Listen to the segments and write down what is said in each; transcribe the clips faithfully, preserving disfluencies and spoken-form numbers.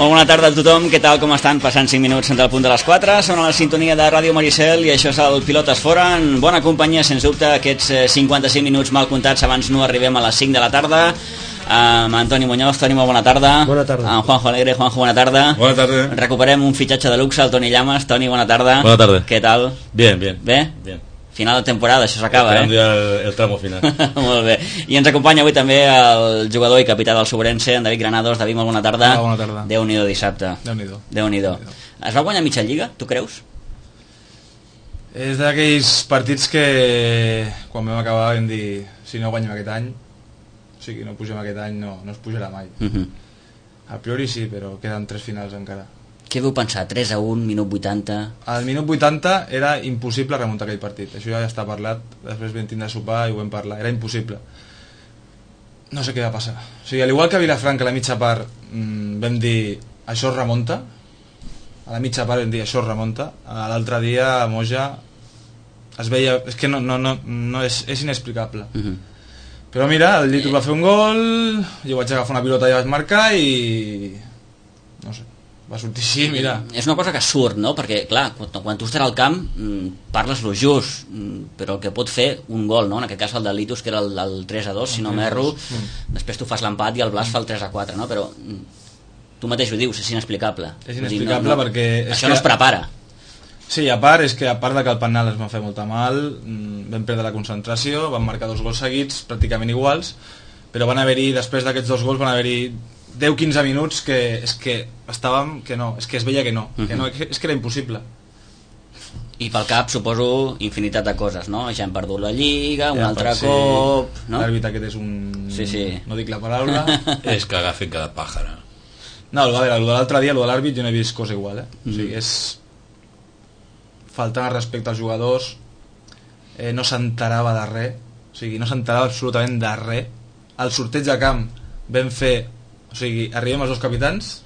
Molt bona tarda a tothom, què tal, com estan? Passant cinc minuts del punt de les quatre, són a la sintonia de Ràdio Maricel i això és el Pilotes Fora, en bona companyia, sens dubte, aquests cinquanta-cinc minuts mal comptats abans no arribem a les cinc de la tarda, amb Antoni Muñoz. Toni, molt bona tarda. Bona tarda. Amb Juanjo Alegre. Juanjo, bona tarda. Bona tarda. Recuperem un fitxatge de luxe, el Toni Llamas. Toni, bona tarda. Bona tarda. Què tal? Bien, bien. Bé? Bien. Final de temporada, això s'acaba, eh? El, el tramo final. Molt bé. I ens acompanya avui també el jugador i capità del Sobrense, en David Granados. David, molt bona tarda. Hola, bona tarda. Déu-n'hi-do dissabte. Déu-n'hi-do. Déu-n'hi-do. Es va guanyar mitja lliga, tu creus? És d'aquells partits que quan vam acabar vam dir si no guanyem aquest any, o sigui, no pugem aquest any, no, no es pujarà mai. Uh -huh. A priori sí, però queden tres finals encara. Què veu pensar? tres a un, minut vuitanta... Al minut vuitanta era impossible remuntar aquell partit. Això ja està parlat, després vam tindre a sopar i ho vam parlar. Era impossible. No sé què va passar. O sigui, al igual que a Vilafranca a la mitja part mmm, vam dir això es remunta, a la mitja part vam dir això es remunta, l'altre dia a Moja es veia... És que no, no, no, no és, és inexplicable. Uh -huh. Però mira, el Llitus va fer un gol, jo vaig agafar una pilota i vaig marcar i... no sé, va sortir així, mira. És una cosa que surt, no? Perquè, clar, quan, quan tu estàs al camp parles lo just, però el que pot fer un gol, no? En aquest cas el de Litus, que era el, el tres a dos, si no m'erro, mm. després tu fas l'empat i el Blas fa el tres a quatre, no? Però tu mateix ho dius, és inexplicable. És inexplicable, no, no, perquè... És això que... no es prepara. Sí, a part, és que a part de que el penal es va fer molta mal, vam perdre la concentració, van marcar dos gols seguits, pràcticament iguals, però van haver-hi, després d'aquests dos gols, van haver-hi deu quinze minuts que és que estàvem, que no, és que es veia que no, uh -huh. que no, és que era impossible. I pel cap, suposo, infinitat de coses, no? Ja hem perdut la Lliga, un ja, altre sí. cop... No? L'àrbitre aquest és un... Sí, sí. No dic la paraula. És que agafen cada pàjara. No, a veure, el de l'altre dia, el de l'àrbit, jo no he vist cosa igual, eh? Uh -huh. O sigui, és... faltant respecte als jugadors, eh, no s'enterava de res, o sigui, no s'enterava absolutament de res. Al sorteig de camp vam fer... O sigui, arribem els dos capitans,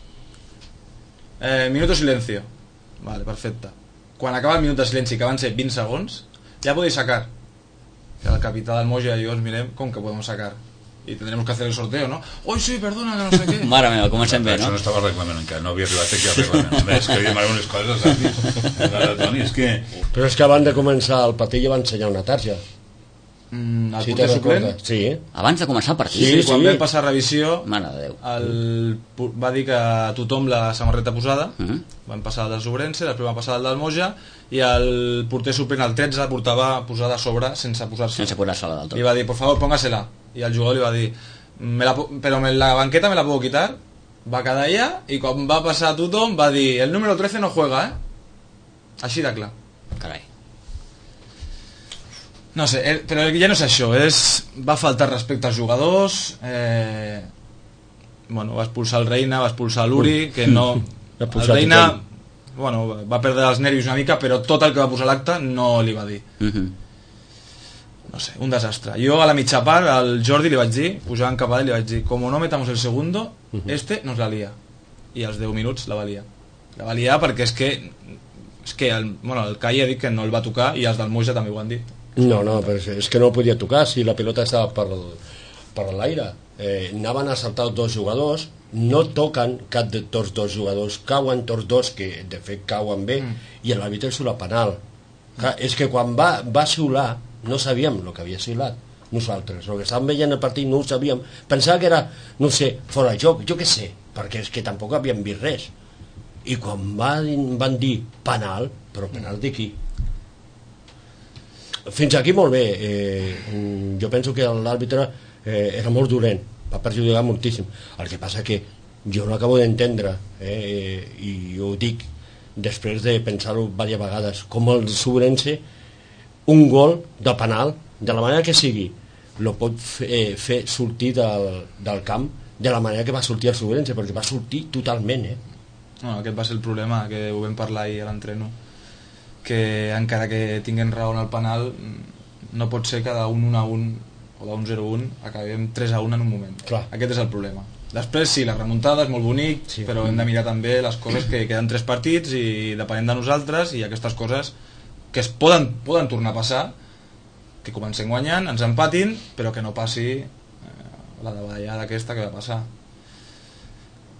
eh, minuto silencio, vale, perfecte. Quan acaba el minut de silenci, que van ser vint segons, ja podeu sacar. I el capità del Moja i jo ens mirem, com que podem sacar? I tendremos que hacer el sorteo, ¿no? ¡Oi, sí, perdona, que no sé què! Mare meva, comencem bé, no? Això no estava reglament encara, no havia arribat aquí al reglament. A més, que havíem algunes coses, saps? Toni, és que... Però és que abans de començar el partit ja va ensenyar una tarja. Mm, el Sí, porter te'n suplent? recordes? Sí. Abans de començar el partit? Sí, Sí, quan sí. vam passar revisió, Mare de Déu. el, va dir que a tothom la samarreta posada, Uh -huh. van passar el del Sobrense, després van passar el del Moja, i el porter suplent, el tretze, portava posada a sobre sense posar-se. Sense posar-se-la del tot. Li va dir, por favor, póngasela. I el jugador li va dir, me la, però me la banqueta me la puedo quitar. Va quedar allà, i quan va passar a tothom va dir, el número trece no juega, eh? Així de clar. Carai. No sé, eh, però ja no és això, és, va faltar respecte als jugadors, eh, bueno, va expulsar el Reina, va expulsar l'Uri, que no... El Reina, bueno, va perdre els nervis una mica, però tot el que va posar l'acte no li va dir. Uh -huh. No sé, un desastre. Jo a la mitja part, al Jordi li vaig dir, pujant cap a ell, li vaig dir, como no metamos el segundo, uh -huh. este nos la lia. I als deu minuts la va liar. La va liar perquè és que, és que el, bueno, el Cai ha dit que no el va tocar i els del Moja també ho han dit. No, no, però és que no podia tocar si la pilota estava per, per l'aire. Eh, anaven a saltar dos jugadors, no toquen cap de tots dos jugadors, cauen tots dos, que de fet cauen bé, mm. i l'àrbitre xiula penal. Clar, és que quan va, va xiular, no sabíem el que havia xiulat nosaltres, el que estàvem veient el partit no ho sabíem, pensava que era, no sé, fora de joc, jo què sé, perquè és que tampoc havíem vist res. I quan van, van dir penal, però penal de qui? Fins aquí molt bé, eh, jo penso que l'àrbitre eh, era molt dolent, va perjudicar moltíssim. El que passa que jo no acabo d'entendre, eh, i ho dic després de pensar-ho diverses vegades, com el Sobrense, un gol de penal, de la manera que sigui, lo pot fer, eh, fer sortir del, del camp de la manera que va sortir el Sobrense, perquè va sortir totalment, eh? No, aquest va ser el problema, que ho vam parlar ahir a l'entreno, que encara que tinguin raó en el penal, no pot ser que d'un un a un o d'un zero a un acabem tres a un en un moment. Clar. Aquest és el problema. Després sí, la remuntada és molt bonic, sí, però hem de mirar també les coses que queden tres partits i depenent de nosaltres, i aquestes coses que es poden, poden tornar a passar, que comencem guanyant, ens empatin, però que no passi eh, la davallada aquesta que va passar.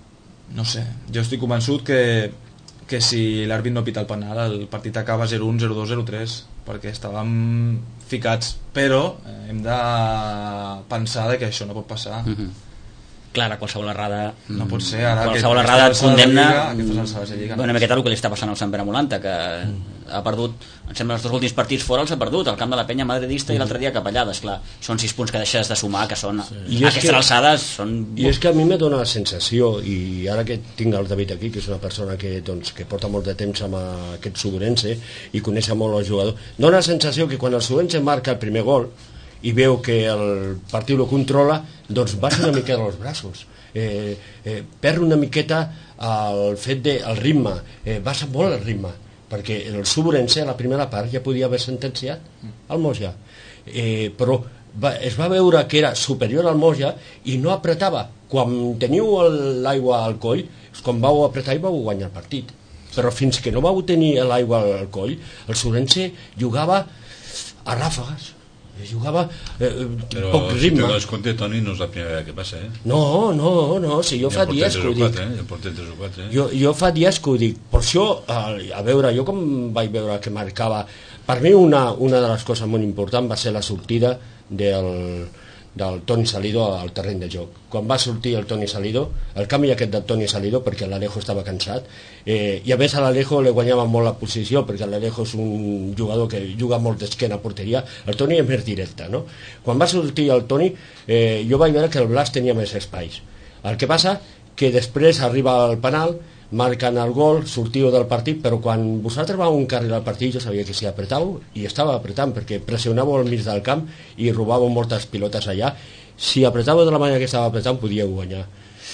No sé, jo estic convençut que, que si l'àrbit no pita el penal el partit acaba zero un, zero dos, zero tres, perquè estàvem ficats, però hem de pensar que això no pot passar. Mm-hmm. Clar, qualsevol errada no pot ser, ara qualsevol que errada et condemna Lliga, bueno, una miqueta el que li està passant al Sant Pere Molanta, que mm. ha perdut, em sembla, els dos últims partits fora els ha perdut, el camp de la Penya madridista mm. i l'altre dia Capellades, clar, són sis punts que deixes de sumar, que són, sí. a aquestes que, alçades són... I és que a mi me dona la sensació, i ara que tinc el David aquí, que és una persona que, doncs, que porta molt de temps amb aquest Suburense i coneix molt el jugador, dona la sensació que quan el Suburense marca el primer gol i veu que el partit lo controla, doncs baixa una miqueta els braços, eh, eh, perd una miqueta el fet de, el ritme, eh, baixa molt el ritme, perquè el Suburense a la primera part ja podia haver sentenciat el Moja, eh, però va, es va veure que era superior al Moja i no apretava. Quan teniu l'aigua al coll, quan vau apretar i vau guanyar el partit, però fins que no vau tenir l'aigua al coll, el Suburense jugava a ràfegues, jugava eh, però poc ritme. Si te dones compte, Toni, no és la primera vegada que passa, eh? No, no, no, si jo ja fa dies que ho dic. Eh? Ja portem tres o quatre, eh? Jo, jo fa dies que ho dic. Per això, a, a veure, jo com vaig veure que marcava... Per mi una, una de les coses molt importants va ser la sortida del, del Toni Salido al terreny de joc. Quan va sortir el Toni Salido, el canvi aquest del Toni Salido, perquè l'Alejo estava cansat, eh, i a més a l'Alejo li guanyava molt la posició, perquè l'Alejo és un jugador que juga molt d'esquena a porteria, el Toni és més directe, no? Quan va sortir el Toni, eh, jo vaig veure que el Blas tenia més espais. El que passa que després arriba al penal, marquen el gol, sortiu del partit, però quan vosaltres vau un carril al partit jo sabia que si apretàveu, i estava apretant perquè pressionàveu al mig del camp i robàveu moltes pilotes allà, si apretàveu de la manera que estava apretant podíeu guanyar.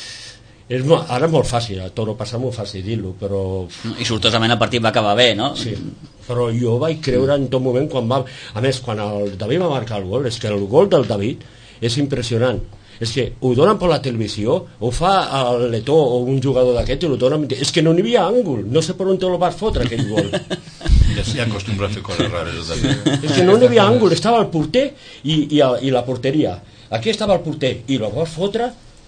És molt, ara és molt fàcil, a Toro passa molt fàcil dir-lo, però... I sortosament el partit va acabar bé, no? Sí, però jo vaig creure en tot moment quan va... A més, quan el David va marcar el gol, és que el gol del David és impressionant. És que ho donen per la televisió, ho fa el Letó o un jugador d'aquest i ho donen... És que no n'hi havia àngul, no sé per on te lo vas fotre aquell gol. Ja s'hi acostumbra a fer coses rares, David. És que no n'hi havia àngul, estava el porter i, i, i la porteria. Aquí estava el porter i lo vas fotre.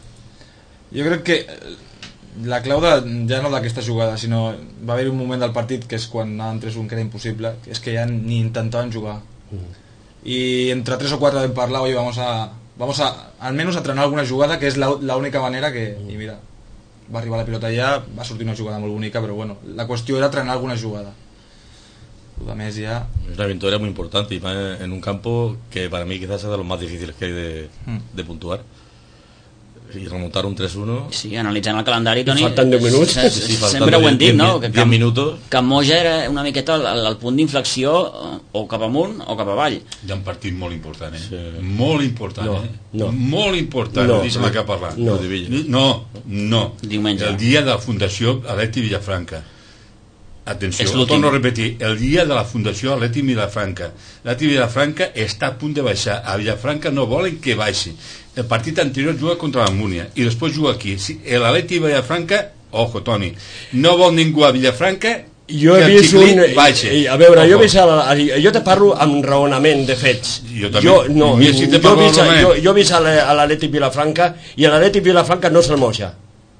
Jo crec que la clau de, ja no d'aquesta jugada, sinó va haver un moment del partit que és quan anaven tres un que era impossible, que és que ja ni intentaven jugar. Mm. I entre tres o quatre vam parlar, oye, vamos a... vamos a, al menos a trenar alguna jugada, que és la, la única manera que... I mira, va arribar la pilota allà, va sortir una jugada molt bonica, però bueno, la qüestió era trenar alguna jugada. Lo demás ya... Una victoria muy importante y más en un campo que para mí quizás es de los más difíciles que hay de, mm. de puntuar. I remuntar un tres uno. Sí, analitzant el calendari, Toni, falten deu minuts. Sí, sí, sempre ho hem dit, no? Que, diez minutos. Que Moja era una miqueta el, el punt d'inflexió o cap amunt o cap avall. Hi ha un partit molt important, eh? Sí. Molt important, no, eh? No. Molt important, no, deixa'm no, que parlar. No. no, no. Diumenge. El dia de la Fundació Atleti Vilafranca. Atenció, torno a repetir, el dia de la Fundació Atleti Vilafranca. Atleti Vilafranca està a punt de baixar. A Vilafranca no volen que baixi. El partit anterior juga contra la Múnia i després juga aquí. L'Atleti Vilafranca, ojo, Toni, no vol ningú a Vilafranca jo he vist un... A veure, jo, he vist el, jo te parlo amb raonament de fets. Jo també. Jo, no, jo, si jo, vist, jo, jo he vist a l'Atleti Vilafranca i l'Atleti Vilafranca no és el Moja.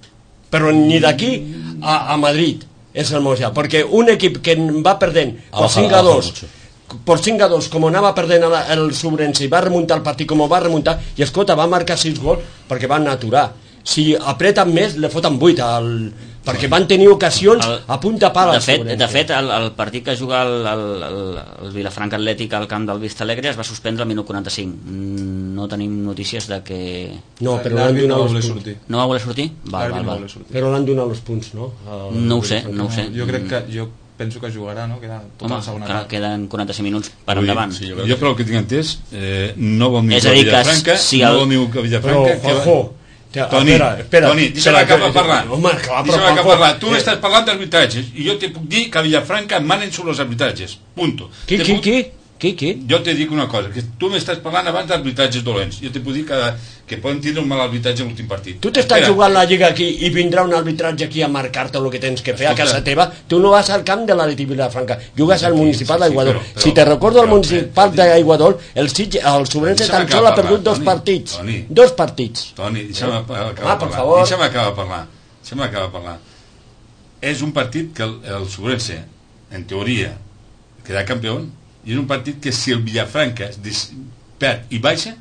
Però ni d'aquí a, a Madrid és el Moja, perquè un equip que va perdent per cinc a dos per cinc a dos, com anava perdent el Suburense i va remuntar el partit com ho va remuntar, i escolta, va marcar sis gols perquè van aturar. Si apreten més, le foten vuit al... perquè van tenir ocasions el, a punta pala. De fet, de fet el, el partit que juga el, el, el, el Vilafranca Atlètic al camp del Vista Alegre es va suspendre al minut quaranta-cinc. No tenim notícies de que... No, però l'han donat no els punts. sortir. No va voler sortir? Val, val, val. Sortir. Però l'han donat els punts, no? El, no ho sé, no ho sé. Jo crec que... Jo penso que jugarà, no? Queda tota Home, la segona que part. Queden quaranta-cinc minuts per endavant. Sí, jo, jo però el que tinc entès, eh, no vol ningú a Vilafranca, si el... no el... vol ningú a Vilafranca... Però, Juanjo, que... Toni, espera, espera, Toni, deixa'm acabar de parlar. Home, clar, deixa'm acabar de parlar. Tu estàs parlant d'arbitratges i jo te puc dir que a Vilafranca manen sobre els arbitratges. Punto. Qui, qui, puc... qui? Qui, qui? Jo te dic una cosa, que tu m'estàs parlant abans d'arbitratges dolents. Jo te puc dir que, que poden tindre un mal arbitratge en l'últim partit. Tu t'estàs jugant la lliga aquí i vindrà un arbitratge aquí a marcar-te el que tens que fer. Escolta, a casa teva. Tu no vas al camp de l'Atleti Vilafranca, jugues al municipal d'Aiguadol. Sí, si te recordo, el municipal d'Aiguadol, el, el Sobrense tan sol ha perdut dos partits. Dos partits. Toni, deixa'm acabar de parlar. Deixa'm acabar de parlar. se m'acaba de parlar. És un partit que el, el Sobrense, en teoria, queda campió, i és un partit que si el Villafranca perd i baixa,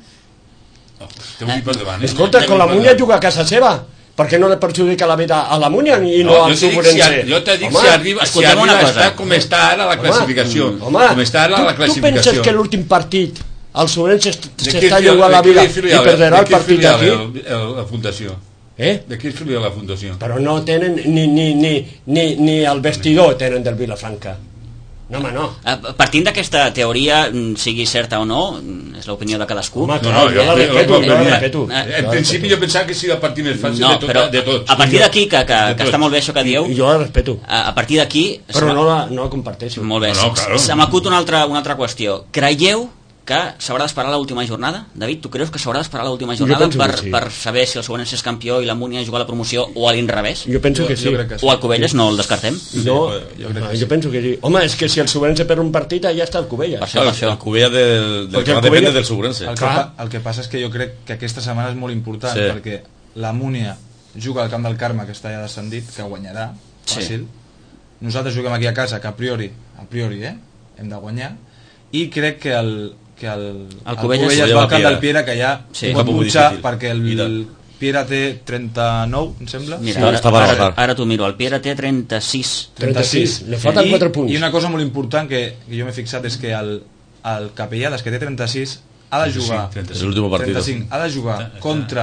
oh, té un per davant. Escolta, con la Munya juga a casa seva. Per què no le perjudica la vida a la Munya i no, no al Sobrense? Si, jo t'he dit home, si arriba, si arriba està com està ara la classificació. Home, com està ara tu, la classificació. Tu penses que l'últim partit el Sobrense s'està jugant la vida i perdrà el partit aquí? La fundació. Eh? De qui és filial la fundació? Però no tenen ni, ni, ni, ni, ni el vestidor tenen del Vilafranca. No, home, no. Partint d'aquesta teoria, sigui certa o no, és l'opinió de cadascú. Home, clar, no, no, jo la respeto, jo la respeto. En principi jo pensava que sigui el partit més fàcil no, de, tot, de tots. A partir d'aquí, que, que, que està molt bé això que dieu... Jo la respeto. A, a partir d'aquí... Però no la, no la comparteixo. Molt bé. No, no, claro. Se m'acut una altra, una altra qüestió. Creieu que s'haurà d'esperar l'última jornada? David, tu creus que s'haurà d'esperar l'última jornada per, sí. per saber si el Sobrense és campió i la Múnia juga a la promoció o a l'inrevés? Jo penso que sí. Jo, jo que sí. O al Cubelles, no el descartem? No, jo, crec que sí. Jo penso que sí. Home, és que si el Sobrense perd un partit, ja està el Cubelles. Per això, per això. El Cubelles del, del que Cubelles... depèn del Sobrense. El que, el que passa és que jo crec que aquesta setmana és molt important, sí. perquè la Múnia juga al camp del Carme, que està ja descendit, que guanyarà, fàcil. Sí. Nosaltres juguem aquí a casa, que a priori, a priori, eh, hem de guanyar, i crec que el que el, el Cubelles va al camp del Piera, que ja sí. pot butxar, perquè el, el Piera té trenta-nou, em sembla. Mira, ara, ara, ara t'ho miro, el Piera té trenta-sis. trenta-sis, li falten quatre punts. I una cosa molt important que, que jo m'he fixat és que el, el Capellades, que té trenta-sis, ha de jugar és l'últim partit. trenta-cinc, ha de jugar contra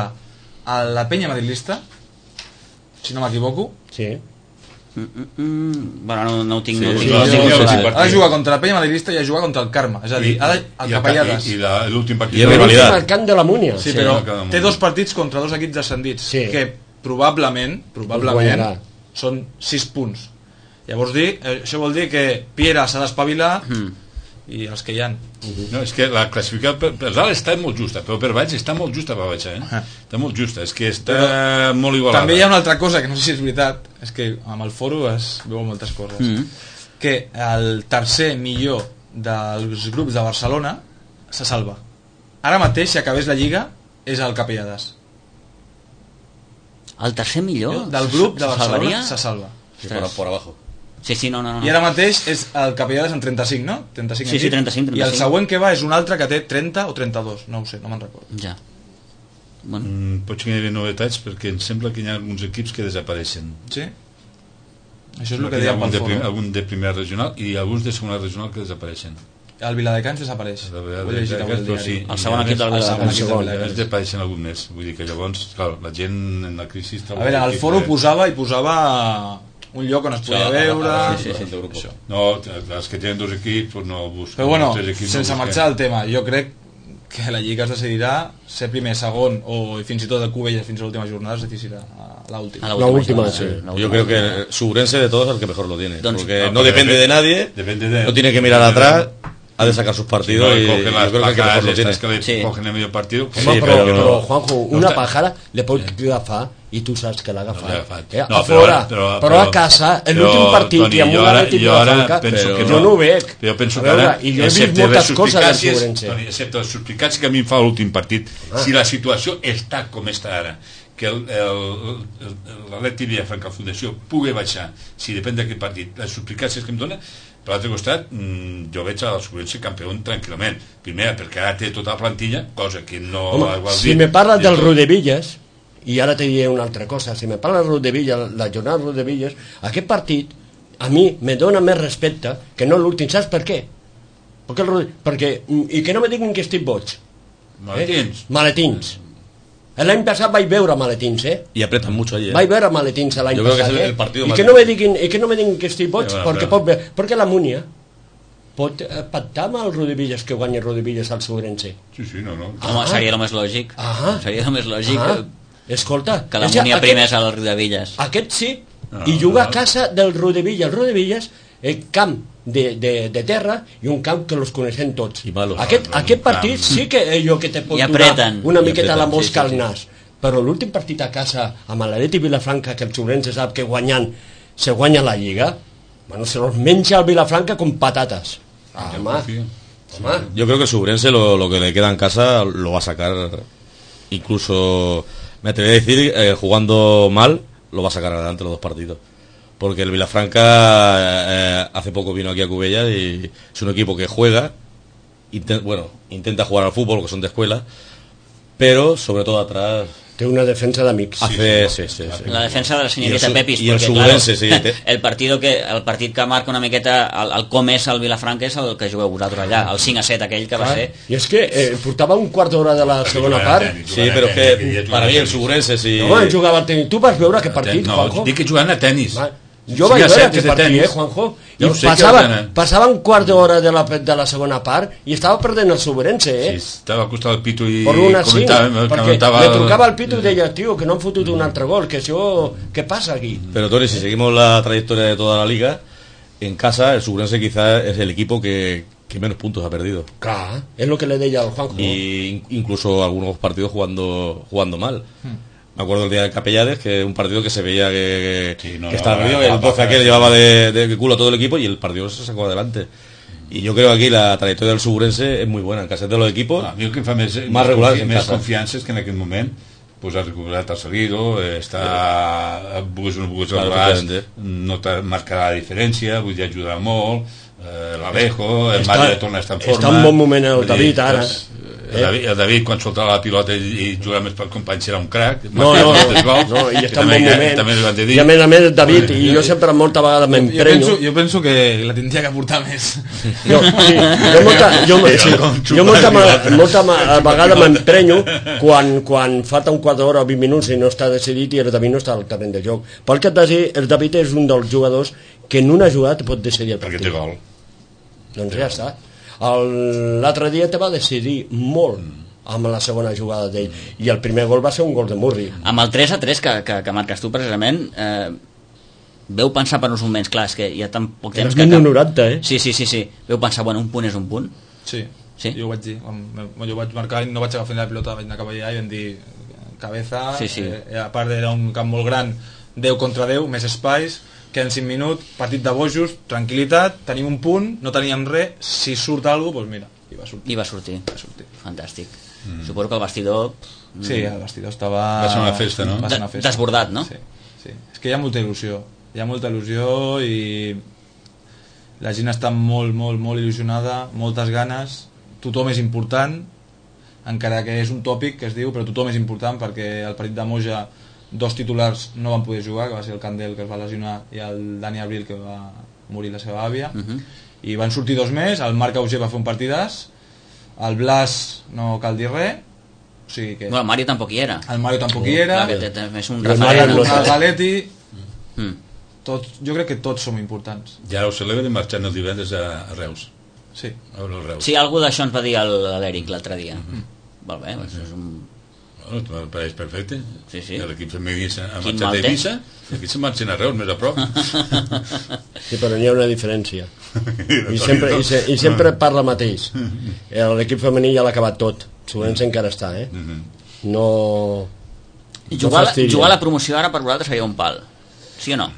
la penya madrilista, si no m'equivoco. Sí. Mm, mm, mm. Bueno, no, no ho tinc, sí, no ho tinc, no, no sí, tinc, sí, no sí, ha de jugar contra la penya madrilista i ha de jugar contra el Carme, és a dir, ha de, el Capellades i, i l'últim partit i rivalitat el camp de la Múnia. sí, però sí, té dos partits contra dos equips descendits, sí. que probablement probablement són sis punts. Llavors dir, això vol dir que Piera s'ha d'espavilar mm. i els que hi ha. No, és que la classificació per, per dalt està molt justa, però per baix està molt justa per baix, eh? Ah. Està molt justa, és que està però molt igualada. També hi ha una altra cosa que no sé si és veritat, és que amb el foro es veuen moltes coses. Mm. Que el tercer millor dels grups de Barcelona se salva. Ara mateix, si acabés la Lliga, és el Capellades. El tercer millor? Del grup de Barcelona se salva. Sí, por, por abajo. Sí, sí, no, no, no. I ara mateix és el Capellades en trenta-cinc, no? trenta-cinc sí, sí, trenta-cinc, trenta-cinc. I el següent que va és un altre que té trenta o trenta-dos, no ho sé, no me'n recordo. Ja. Bueno. Mm, pots que hi hagi novetats perquè em sembla que hi ha alguns equips que desapareixen. Sí? Això és el que deia pel foro. Algun de primera regional i alguns de segona regional que desapareixen. El Viladecans desapareix. El, Viladecans, sí, el segon equip del Viladecans desapareixen algun més. Vull dir que llavors, clar, la gent en la crisi... A veure, el foro posava i posava un lloc on es podia sí, veure... Sí, sí, sí, sí. No, els que tenen dos equips pues no busquen... Però bueno, equips, sense no marxar del tema, jo crec que la Lliga es decidirà ser primer, segon o fins i tot el Cubelles fins a l'última jornada es decidirà a l'última. La última, sí. Yo creo que Subrense de todos es el que mejor lo tiene. Doncs, porque no, no depende de nadie, depende de, no tiene que mirar atrás, ha de sacar sus partidos sí, no, y yo creo que el que mejor lo tiene. Que le sí. Cogen el medio partido. Sí, sí, però, però, però, Juanjo, una no pájara le pot agafar i tu saps que l'ha agafat. Eh? No, a fora, però, però, però a casa, l'últim partit Toni, i amb una Atlètic de la Franca, però, jo no ho veig. Jo penso que ara, i jo he vist moltes coses del Sobrense. Excepte les suspicàcies que a mi em fa l'últim partit, ah. si la situació està com està ara, que l'Atlètic Vilafranca Fundació pugui baixar, si depèn d'aquest partit, les suspicàcies que em dona, per l'altre costat, jo veig el Sobrense campió tranquil·lament. Primera, perquè ara té tota la plantilla, cosa que no... Home, si me parles del Rodevillas, i ara te diré una altra cosa, si me parles del Rodevillas, la jornada del Rodevillas, aquest partit a mi me dona més respecte que no l'últim. Saps per què? Perquè, el Rode... perquè i que no me diguin que estic boig. Maletins. Eh? Maletins. L'any passat vaig veure maletins, eh? Y apretan mucho allí, ¿eh? Vaig veure maletins l'any passat, que eh? el partido I que no me diguin, i que no me diguin que estic boig, sí, bueno, perquè, però... pot veure, perquè la Múnia pot pactar amb el Rodevillas que guanyi Rodevillas al Sobrense. Sí, sí, no, no. Home, ah. seria el més lògic. Ah. Seria el més lògic. Ah. Escolta, que la Múnia primés al Rodevillas. Aquest sí, no, i juga no. a casa del Rodevillas. El Rodevillas, el camp de, de, de terra i un camp que los coneixem tots. Aquest, aquest partit sí que allò que te pot donar una miqueta la mosca al nas. Però l'últim partit a casa amb l'Atlètic Vilafranca, que el Sobrense sap que guanyant se guanya la Lliga, bueno, se los menja al Vilafranca con patatas. Ah, home, home. Yo creo que Sobrense lo, lo que le queda en casa lo va a sacar, incluso me atrevería a decir, eh, jugando mal, lo va a sacar adelante los dos partidos. Porque el Vilafranca eh, hace poco vino aquí a Cubella y es un equipo que juega, intent, bueno, intenta jugar al fútbol, que son de escuela, pero sobre todo atrás... Té una defensa d'amics. Hace, sí, sí, sí. La defensa de la señorita Pepis. I el Subrense, sí. El, partido que, el partit que marca una miqueta el, el com és el Vilafranca és el que jugueu vosaltres allà, el cinc a set aquell que va ser... I és que eh, portava un quart d'hora de la segona part. Sí, però que para mí el Subrense sí... No, jugava al tenis. Tu vas veure aquest partit, Juanjo? No, dic que jugant a tenis. Jo vaig veure aquest partit, eh, Juanjo? I passava, passava un quart d'hora de, la, de la segona part i estava perdent el Subrense, eh? Sí, estava al costat del Pitu i comentava... Perquè comentava... me trucava el Pitu i deia, tio, que no han fotut un altre gol, que això... Què passa aquí? Pero, Toni, si seguimos la trayectoria de toda la liga, en casa el Subrense quizás es el equipo que, que menos puntos ha perdido. Clar, es lo que le deia al Juanjo. Y incluso algunos partidos jugando, jugando mal. Hmm. Me acuerdo el día de Capellades, que un partido que se veía que, que, sí, no, que estaba perdido, el doce aquel llevaba de, de culo a todo el equipo y el partido se sacó adelante. Y yo creo que aquí la trayectoria del Subrense es muy buena, en casa de los equipos, ah, jo que fa més, más regular més, que en més casa. confiança que en aquest moment pues ha recuperat el Salido, està bugues o no bugues el braç, no marcarà la diferència, vull dir, ajudarà molt, eh, l'Alejo, el Mario torna a estar en forma. Està en bon moment el David ara. El David, el David quan soltava la pilota i, i jugava més pel company era un crac, no, no, no, no, i està en bon moment també van dir. I a més a més David, i jo sempre molta vegada m'emprenyo, jo, jo penso que la tindria que portar més jo, sí, jo molta, jo, sí, jo molta, molta vegada m'emprenyo quan, quan falta un quart d'hora o vint minuts i no està decidit i el David no està al terreny de joc. Pel que et dir, el David és un dels jugadors que en una jugada pot decidir el partit, perquè té gol, doncs ja està. L'altre dia te va decidir molt amb la segona jugada d'ell i el primer gol va ser un gol de Murri. Amb el tres a tres que, que, que marques tu precisament, eh, veu pensar per uns moments, clar, és que hi ha tan poc temps que... Era noranta, eh? Sí, sí, sí, sí. Veu pensar, bueno, un punt és un punt. Sí, sí? Jo ho vaig dir. Jo vaig marcar i no vaig agafar la pilota, vaig anar cap allà i vam dir cabeza, sí, sí. Eh, a part era un camp molt gran, deu contra deu, més espais, queden cinc minuts, partit de bojos, tranquil·litat, tenim un punt, no teníem res, si surt alguna cosa, doncs mira, i va sortir. I va sortir. Va sortir. Fantàstic. Mm. Suposo que el vestidor... Sí, el vestidor estava... Va ser una festa, no? Va ser una festa. Desbordat, no? Sí, sí. És que hi ha molta il·lusió, hi ha molta il·lusió i la gent està molt, molt, molt il·lusionada, moltes ganes, tothom és important, encara que és un tòpic que es diu, però tothom és important perquè el partit de Moja dos titulars no van poder jugar, que va ser el Candel que es va lesionar i el Dani Abril que va morir la seva àvia, uh -huh. i van sortir dos més, el Marc Auger va fer un partidàs, el Blas no cal dir res, o sigui que... Bueno, el Mario tampoc hi era. El Mario tampoc hi era, clar, que té, és un referent, el Galetti, mm. tots, jo crec que tots som importants. I ara ho celebren marxant el divendres a, a Reus. Sí. A Reus. Sí, algú d'això ens va dir l'Eric l'altre dia. Uh -huh. Molt bé, doncs és un... Bueno, em pareix perfecte. Sí, sí. L'equip femení ha marxat a Eivissa, aquí se marxen a Reus, més a prop. Sí, però n'hi ha una diferència. I sempre, i, se, i sempre parla mateix. L'equip femení ja l'ha acabat tot. Subrense encara està, eh? No... Jugar, no jugar la promoció ara per vosaltres seria un pal. Sí o no?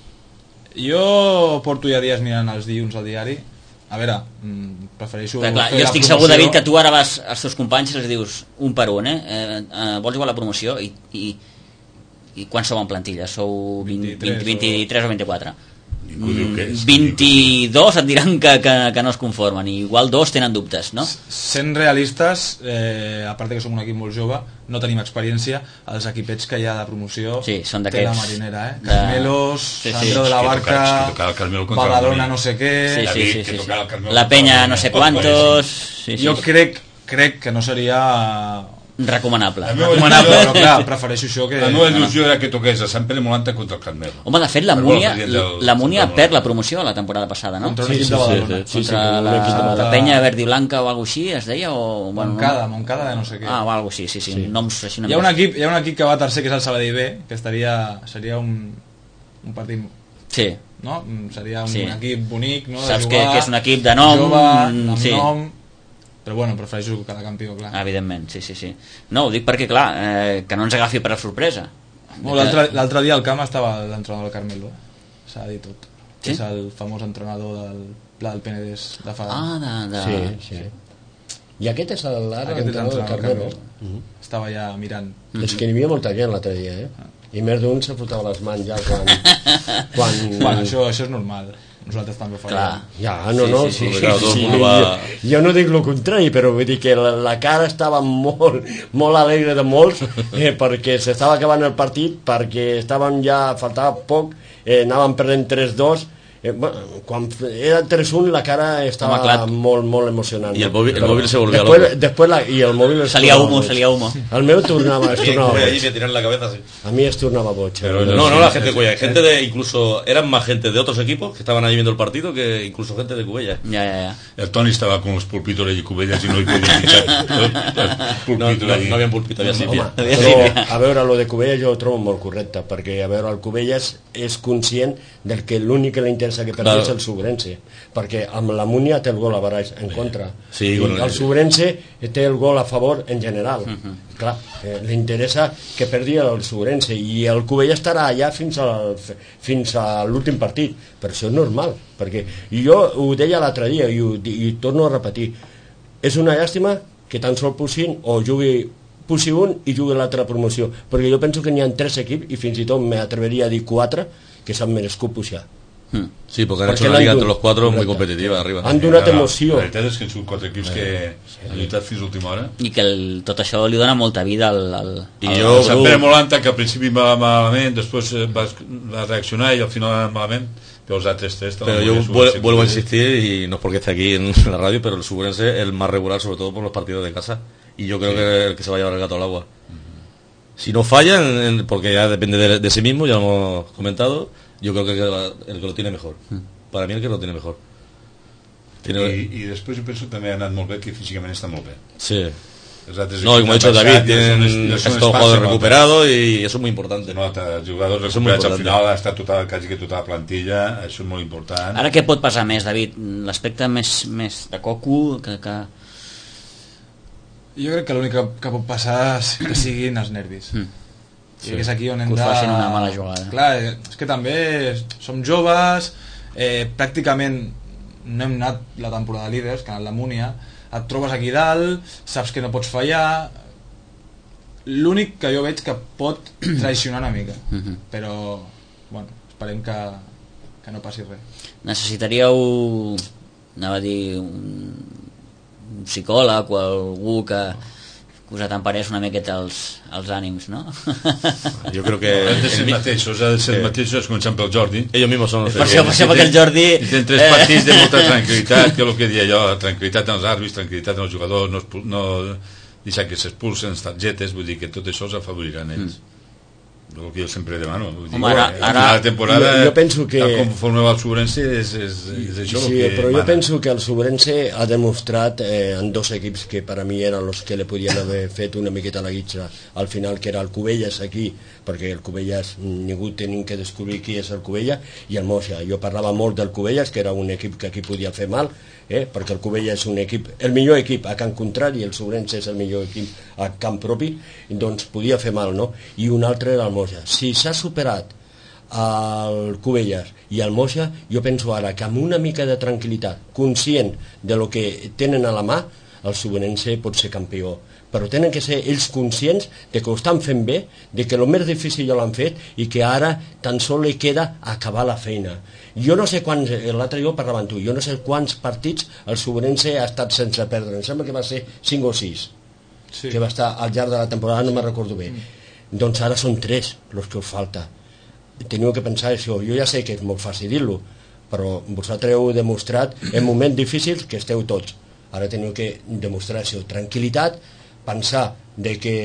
Jo porto ja dies mirant els dilluns al diari. A veure, prefereixo... Però, clar, jo estic segur, David, que tu ara vas als teus companys i els dius un per un, eh? eh, eh vols jugar a la promoció? I, i, i quants sou en plantilla? Sou vint, vint, vint-i-tres o vint-i-quatre? Mm, vint-i-dos et diran que, que, que no es conformen, i igual dos tenen dubtes, no? Sent realistes, eh, a part que som un equip molt jove, no tenim experiència, els equipets que hi ha de promoció sí, són té la marinera, eh? De... Carmelos, sí, sí. Sandro de la Barca, Badalona no sé què... Sí, sí, sí, sí, sí. La Penya no sé quantos... Sí, sí. Jo crec, crec que no seria... recomanable. Recomanable, però clar, prefereixo això que... La meva il·lusió era que toqués a Sant Pere Molanta contra el Carmelo. Home, de fet, la Múnia, la Múnia perd la promoció la temporada passada, no? Contra un equip de Badalona. Contra la, la Penya Verdi Blanca o alguna així, es deia? O, bueno, Moncada, Moncada de no sé què. Ah, o alguna així, sí, sí, sí. Noms així una hi ha un equip, hi ha un equip que va tercer, que és el Sabadell B, que estaria, seria un, un partit... Sí. No? Seria un sí. equip bonic, no? De saps jugar, que, que és un equip de nom... Jove, amb sí. nom... Però bueno, prefereixo cada campió, clar. Evidentment, sí, sí, sí. No, ho dic perquè, clar, eh, que no ens agafi per la sorpresa. No, l'altre dia al camp estava l'entrenador del Carmelo, eh? S'ha de dir tot. Sí? És el famós entrenador del Pla del Penedès de fa... Ah, de... de... Sí, sí. I aquest és l'entrenador del Carmelo. Uh -huh. Estava ja mirant. És que n'hi havia molta gent l'altre dia, eh? i més d'un se fotava les mans ja quan... quan... Bueno, això, això és normal. Nosaltres també fallem. Ja, no, no, sí, sí, sí, sí, sí, sí, sí, va... jo, jo no dic el contrari, però vull dir que la, la cara estava molt, molt alegre de molts eh, perquè s'estava acabant el partit, perquè estaven ja, faltava poc, eh, anaven perdent tres dos. Eh, bueno, quan era tres un la cara estava Home, molt, molt emocionant. I el mòbil, el mòbil se volvía después, loco. Después la, y el móvil salía humo, salía humo. El meu tornava, es tornaba boig. Allí me tiran la cabeza, sí. A mí es tornaba boig. Pero no, no la gente de Cubella, gente de, incluso, eran más gente de otros equipos que estaban allí viendo el partido que incluso gente de Cubella. Ya, ya, ya. El Toni estaba con los pulpitos de Cubellas y no hi podia fichar. No, no, no havia pulpito, havia sípia. Home, però, a veure, lo de Cubelles jo ho trobo molt correcte, perquè, a veure, el Cubelles és conscient del que l'únic que li interessa que perdi és el Subrense, perquè amb la Múnia té el gol a baraix en contra, sí, i bueno, el Subrense té el gol a favor en general. Uh -huh. Clar, eh, li interessa que perdi el Subrense, i el Cubelles estarà allà fins, al, fins a l'últim partit, però això és normal, perquè jo ho deia l'altre dia i ho, i ho torno a repetir, és una llàstima que tan sol pussin o jugui pussi un i jugui l'altra promoció, perquè jo penso que n'hi ha tres equips i fins i tot m'atreveria a dir quatre que s'han merescut pujar. Hmm. Sí, porque han hecho una liga entre los cuatro muy competitiva arriba. Han donat emoció. La veritat és que han sigut quatre equips que han lluitat fins a l'última hora. I que el, tot això li dona molta vida al... al I al, jo... El Sant Pere Molanta, que al principi va malament, després va, va reaccionar i al final va malament, però els altres tres... Pero yo vuelvo, vuelvo a insistir, y no es porque esté aquí en la radio, pero el Subrense es el más regular, sobre todo por los partidos de casa. Y yo creo sí. que el que se va a llevar el gato al agua. Uh-huh. Si no fallan, porque ya depende de, de sí mismo, ya lo hemos comentado, yo creo que el que lo tiene mejor. Uh-huh. Para mí el que lo tiene mejor. Tiene... I, I després jo penso que també ha anat molt bé, que físicament està molt bé. Sí. No, y como ha dicho David, tienen casi todos los jugadores recuperados y eso es muy importante. No, els jugadors recuperats al final, ha estat total, quasi que tota la plantilla, això és molt important. Ara què pot passar més, David? L'aspecte més, més de coco que... que... Jo crec que l'únic que, que pot passar és que siguin els nervis. Mm. Sí. I que és aquí on hem que us de... facin una mala jugada. Clar, és que també som joves, eh, pràcticament no hem anat la temporada de líders, que ha anat la Múnia, et trobes aquí dalt, saps que no pots fallar, l'únic que jo veig que pot traicionar una mica, però bueno, esperem que, que no passi res. Necessitaríeu, anava a dir, un, un psicòleg o algú que, que us atemperés una miqueta els, els ànims, no? Jo crec que... No, han de ser el mateixos, ha de ser el mateixos, començant pel Jordi. Ells mismos són els per això, per això, perquè el Jordi... I tenen tres partits de molta tranquil·litat, que és el que deia jo, tranquil·litat en els àrbits, tranquil·litat en els jugadors, no, no deixar que s'expulsen les targetes, vull dir que tot això els afavoriran ells. Mm. El que jo sempre demano. Vull dir, Home, ara, ara... la temporada, jo, jo penso que... conforme va el Subrense, és, és, és això sí, el que però mana. jo penso que el Subrense ha demostrat eh, en dos equips que per a mi eren els que le podien haver fet una miqueta la guitza al final, que era el Cubelles aquí, perquè el Cubelles ningú tenim que descobrir qui és el Cubelles, i el Moixà. Jo parlava molt del Cubelles, que era un equip que aquí podia fer mal, eh, perquè el Cubelles és un equip, el millor equip a camp contrari, el Subrense és el millor equip a camp propi, doncs podia fer mal, no? I un altre era el Moixà. Si s'ha superat el Cubelles i el Moixà, jo penso ara que amb una mica de tranquil·litat, conscient de lo que tenen a la mà, el Subrense pot ser campió, però tenen que ser ells conscients de que ho estan fent bé, de que el més difícil ja l'han fet i que ara tan sol li queda acabar la feina. Jo no sé quants, l'altre jo parlava amb tu, jo no sé quants partits el Subrense ha estat sense perdre, em sembla que va ser cinc o sis, sí. Que va estar al llarg de la temporada, no me'n recordo bé. Mm. Doncs ara són tres els que us falta. Teniu que pensar això. Jo ja sé que és molt fàcil dir-lo, però vosaltres heu demostrat en moments difícils que esteu tots. Ara teniu que demostrar això, tranquil·litat, pensar de que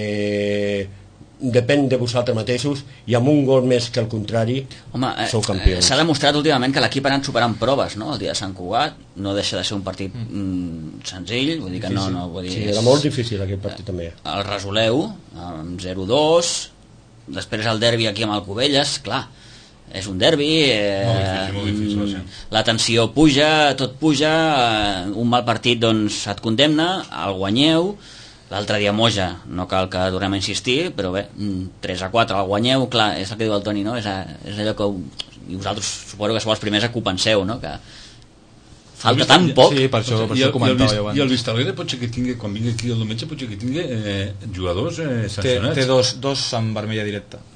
depèn de vosaltres mateixos i amb un gol més que el contrari. Home, eh, sou campions. S'ha demostrat últimament que l'equip ha anat superant proves, no? El dia de Sant Cugat no deixa de ser un partit mm, senzill, vull dir que no, no vull dir, sí, era molt difícil aquest partit també. El resoleu amb zero dos, després el derbi aquí amb el Cubelles, clar, és un derbi, eh, molt difícil, molt difícil, sí. La tensió puja, tot puja, eh, un mal partit doncs et condemna, el guanyeu. L'altre dia Moja, no cal que tornem a insistir, però bé, tres a quatre el guanyeu, clar, és el que diu el Toni, no? És, a, és allò que i vosaltres suposo que sou els primers a que ho penseu, no? Que falta tan poc. Sí, per això, per això ho comentava jo abans. I el Vistalegre pot ser que tingui, quan vingui aquí el diumenge, pot ser que tingui eh, jugadors eh, sancionats. Té, té dos, dos amb vermella directa.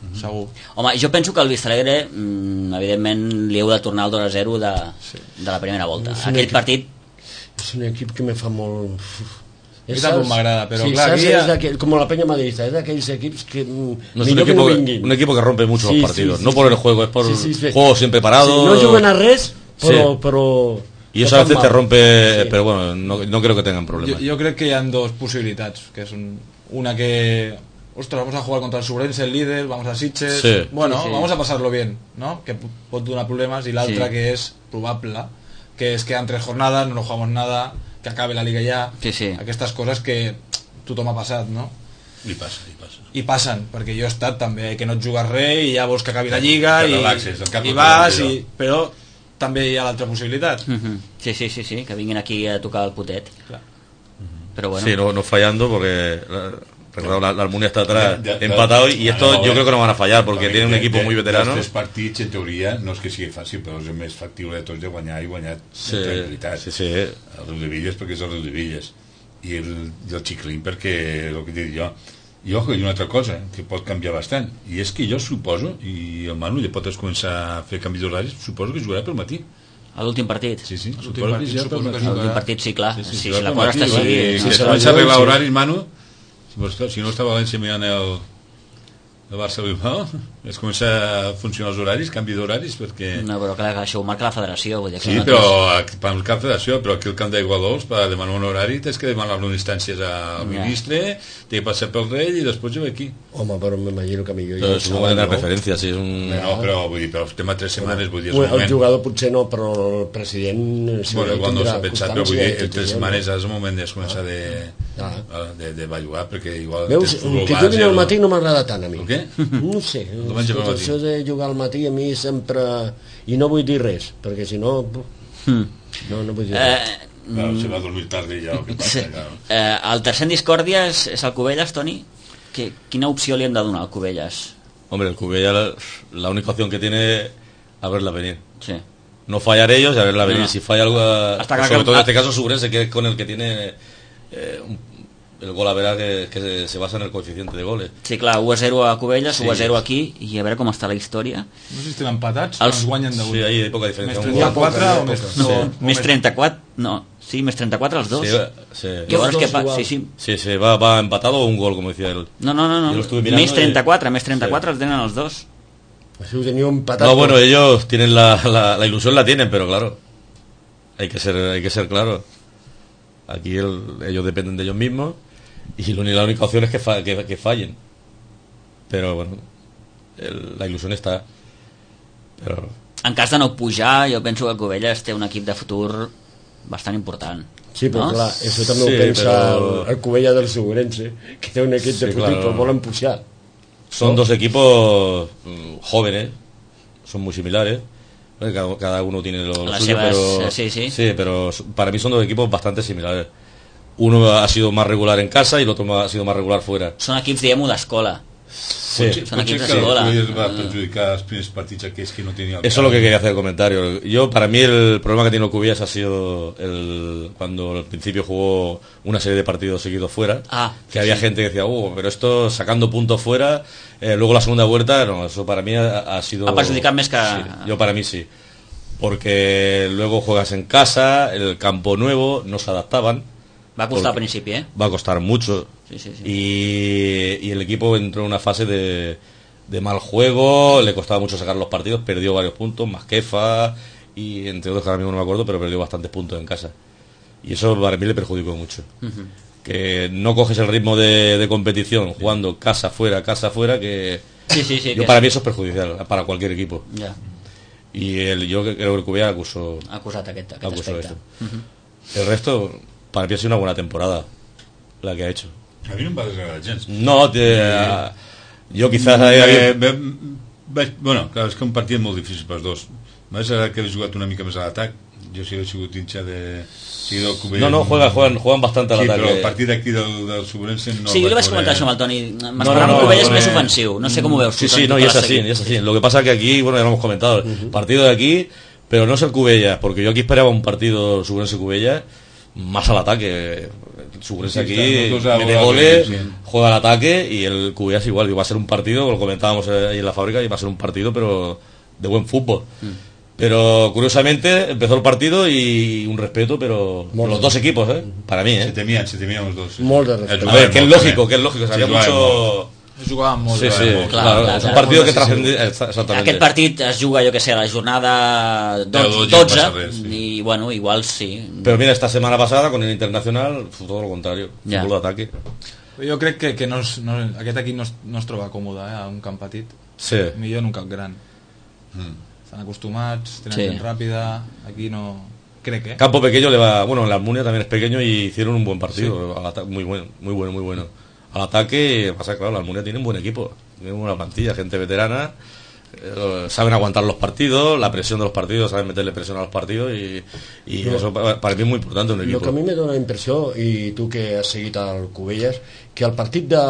mm-hmm. segur. Home, jo penso que el Vistalegre mm, evidentment li heu de tornar al dos a zero de, sí. de la primera volta. Aquell equip, partit és un equip que me fa molt... És tampoc m'agrada, però sí, clar, aquí ha... como la Peña Madridista, es de aquellos equipos que no es un equipo, que no un equipo que rompe mucho sí, los partidos, sí, no sí, por sí. el juego, es por sí, sí, sí. juego siempre parado. Sí, no juegan a res, pero, sí. pero y eso a veces te rompe, sí. pero bueno, no, no creo que tengan problemas. Yo, yo creo que hay dos posibilidades, que es un, una que, ostras, vamos a jugar contra el Subrense, el líder, vamos a Sitges, sí. bueno, sí, sí. vamos a pasarlo bien, ¿no? Que pot donar problemas, y la otra sí. que es probable, que es que en tres jornadas no nos jugamos nada, que acabe la liga ya, sí, sí. aquestes coses que tothom ha passat, no? I passa, i passa. I passen, perquè jo he estat també, que no et jugues res i ja vols que acabi la lliga que i, relaxes, i vas, i, però també hi ha l'altra possibilitat. Uh-huh. Sí, sí, sí, sí, que vinguin aquí a tocar el potet. Clar. Uh-huh. Pero bueno. Sí, no, no fallando porque la, la, la Almunia está atrás de, de, empatado y esto no, yo creo que no van a fallar porque tiene un equipo de, muy veterano. Els tres partits, en teoria, no és que sigui fàcil, però és el més factible de tots de guanyar i guanyar sí, en tranquil·litat. Sí, sí. El Riu de Villes perquè és el Riu de Villes i el, i el Xiclín perquè el que dic jo. I ojo, hi ha una altra cosa que pot canviar bastant, i és que jo suposo, i el Manu ja pot començar a fer canvis d'horaris, suposo que jugarà pel matí. A l'últim partit? Sí, sí, l'últim partit, ja suposo que jugarà. L'últim partit, sí, clar. Sí, sí, sí, si la cosa està així... Si, si, si no s'arregla horaris, Manu, si no està a València mirant el, el Barça-Bilbao, es comença a funcionar els horaris, canvi d'horaris, perquè... No, però clar, això ho marca la federació. Vull dir que sí, no però és... per el cap federació, però aquí el camp d'Aigua Dols, per demanar un horari, tens que demanar unes instàncies al ministre, té que passar pel rei i després jo ve aquí. Home, però m'imagino que millor... Però supongo que tenen referència, sí, és un... No, però vull dir, però el tema tres setmanes, vull dir, és un un moment... El jugador potser no, però el president... Si bueno, igual no s'ha pensat, però vull dir, en tres setmanes és el moment de començar de... Ah. de, de balluar, perquè igual... Veus, que juguin al matí no m'agrada tant a mi. El què? No sé, això de jugar al matí a mi sempre... I no vull dir res, perquè si no... Hmm. No, no vull dir res. Eh, Claro, se va a dormir tarde ya, ¿o qué pasa? Sí. Claro. Eh, el tercer en discòrdia és, és el Cubelles, Toni? Que, quina opció li hem de donar al Cubelles? Hombre, el Cubelles la, la única opción que tiene es a verla venir. Sí. No fallar ellos y a verla venir. No. Si falla algo, Hasta sobre todo en este caso Subrense, que es con el que tiene eh, un, el gol a ver que, que se, se basa en el coeficiente de goles. Sí, clar, u a zero a Cubelles, sí. u a zero aquí, i a veure com està la història. No sé si estem empatats, Els... ens guanyen de un. Sí, ahí hay poca diferència. Més trenta-quatre o més... No, sí. Més trenta-quatre, no, sí, més trenta-quatre els dos. Sí, sí. Llavors, què passa? Sí, sí. Sí, sí, va, va empatado o un gol, como decía él. No, no, no, no. Més trenta-quatre, més trenta-quatre sí. Els tenen els dos. Así ho teniu empatado. No, bueno, ellos tienen la, la, la ilusión la tienen, pero claro, hay que ser, hay que ser claro. Aquí el, ellos dependen de ellos mismos. Y la única opción es que, fa, que, que fallen, pero bueno, el, la il·lusió està, però... En cas de no pujar, jo penso que el Cubelles té un equip de futur bastant important. Sí, però no? clar, això també sí, ho pensa però... el, el Cubella del Subrense, que té un equip de sí, futur, claro. Però volen pujar. Son ¿no? dos equipos jóvenes, son muy similares, cada, cada uno tiene lo, lo suyo, sebas, pero, sí, sí. sí, pero para mí son dos equipos bastante similares. Uno ha sido más regular en casa y el otro ha sido más regular fuera. Són equips, diguem-ho, d'escola. Sí. Són equips que d'escola. Va perjudicar els primers partits aquells que no tenía. Eso es lo que quería hacer el comentario. Yo, para mí, el problema que tiene el Cubillas ha sido el, cuando al principio jugó una serie de partidos seguidos fuera, ah, que sí, había sí. gente que decía, uh, pero esto sacando puntos fuera, eh, luego la segunda vuelta, no, eso para mí ha, ha sido... Ha perjudicat més que... Sí, yo para mí sí. Porque luego juegas en casa, el campo nuevo, no se adaptaban. Va a costar al principio, ¿eh? Va a costar mucho. Sí, sí, sí. Y, y el equipo entró en una fase de, de mal juego, le costaba mucho sacar los partidos, perdió varios puntos, Masquefa y entre otros que ahora mismo no me acuerdo, pero perdió bastantes puntos en casa. Y eso para mí le perjudicó mucho. Uh-huh. Que no coges el ritmo de, de competición jugando casa fuera, casa fuera, que, sí, sí, sí, yo que para sí. mí eso es perjudicial para cualquier equipo. Yeah. Y el, yo creo que el Cubilla acusó, ha acusat aquest, aquest acusó aspecte. Uh-huh. El resto... Para mí ha sido una buena temporada la que ha hecho. A mí no em va desagradar gens. No, te, uh, jo quizás... Eh, eh, vaig, bueno, clar, és que un partit molt difícil pels dos. M'ha desagradat que hagués jugat una mica més a l'atac. Jo sí he sigut hincha de... No, no, juegan, juegan, juegan bastante al sí, ataque. Però el partit d'aquí del, del Subrense no... Sí, jo li vaig comentar això amb el Toni. M'esperava no, no, un Cubelles no, més ofensiu. No sé com ho veus. Sí, sí, no, y es así, y es así. Lo que pasa que aquí, bueno, ya lo hemos comentado, uh-huh. partido de aquí, pero no es el Cubellas, porque yo aquí esperaba un partido Subrense-Cubellas más al ataque. Subrense aquí mete goles, juega al ataque, y el Cubellas igual, que va a ser un partido, lo comentábamos ahí en la fábrica, y va a ser un partido pero de buen fútbol. Mm. Pero curiosamente empezó el partido y un respeto, pero por los dos equipos, ¿eh? Para mí, ¿eh? Se temían, se temían los dos. Molt de respeto. A ver, que es lógico, que es lógico, sabía mucho... Jugaven molt sí, bé. sí, molt, clar, clar, clar, és un clar, partit clar, que sí, trascendia exactament. Aquest partit es juga, jo que sé, a la jornada dotze, y bueno, igual sí. Pero mira, esta semana pasada con el Internacional fue todo lo contrario, ja. fútbol d'ataque. Jo crec que, que no es, no, aquest equip no es, no es troba còmode, eh, a un camp petit. Sí. Millor en un camp gran. Mm. Están acostumats, tenen sí. gent ràpida, aquí no... Crec, eh. Campo pequeño le va... Bueno, en la Almunia también es pequeño y hicieron un buen partido, sí. Al ataque, muy bueno, muy bueno, muy bueno. Al ataque, pasa claro, la Almunia tiene un buen equipo, tiene una plantilla, gente veterana, eh, saben aguantar los partidos, la presión de los partidos, saben meterle presión a los partidos y, y no, eso para, para mí es muy importante un equipo. Lo que a mi me dona la impressió, i tu que has seguit el Cubelles, que el partit de...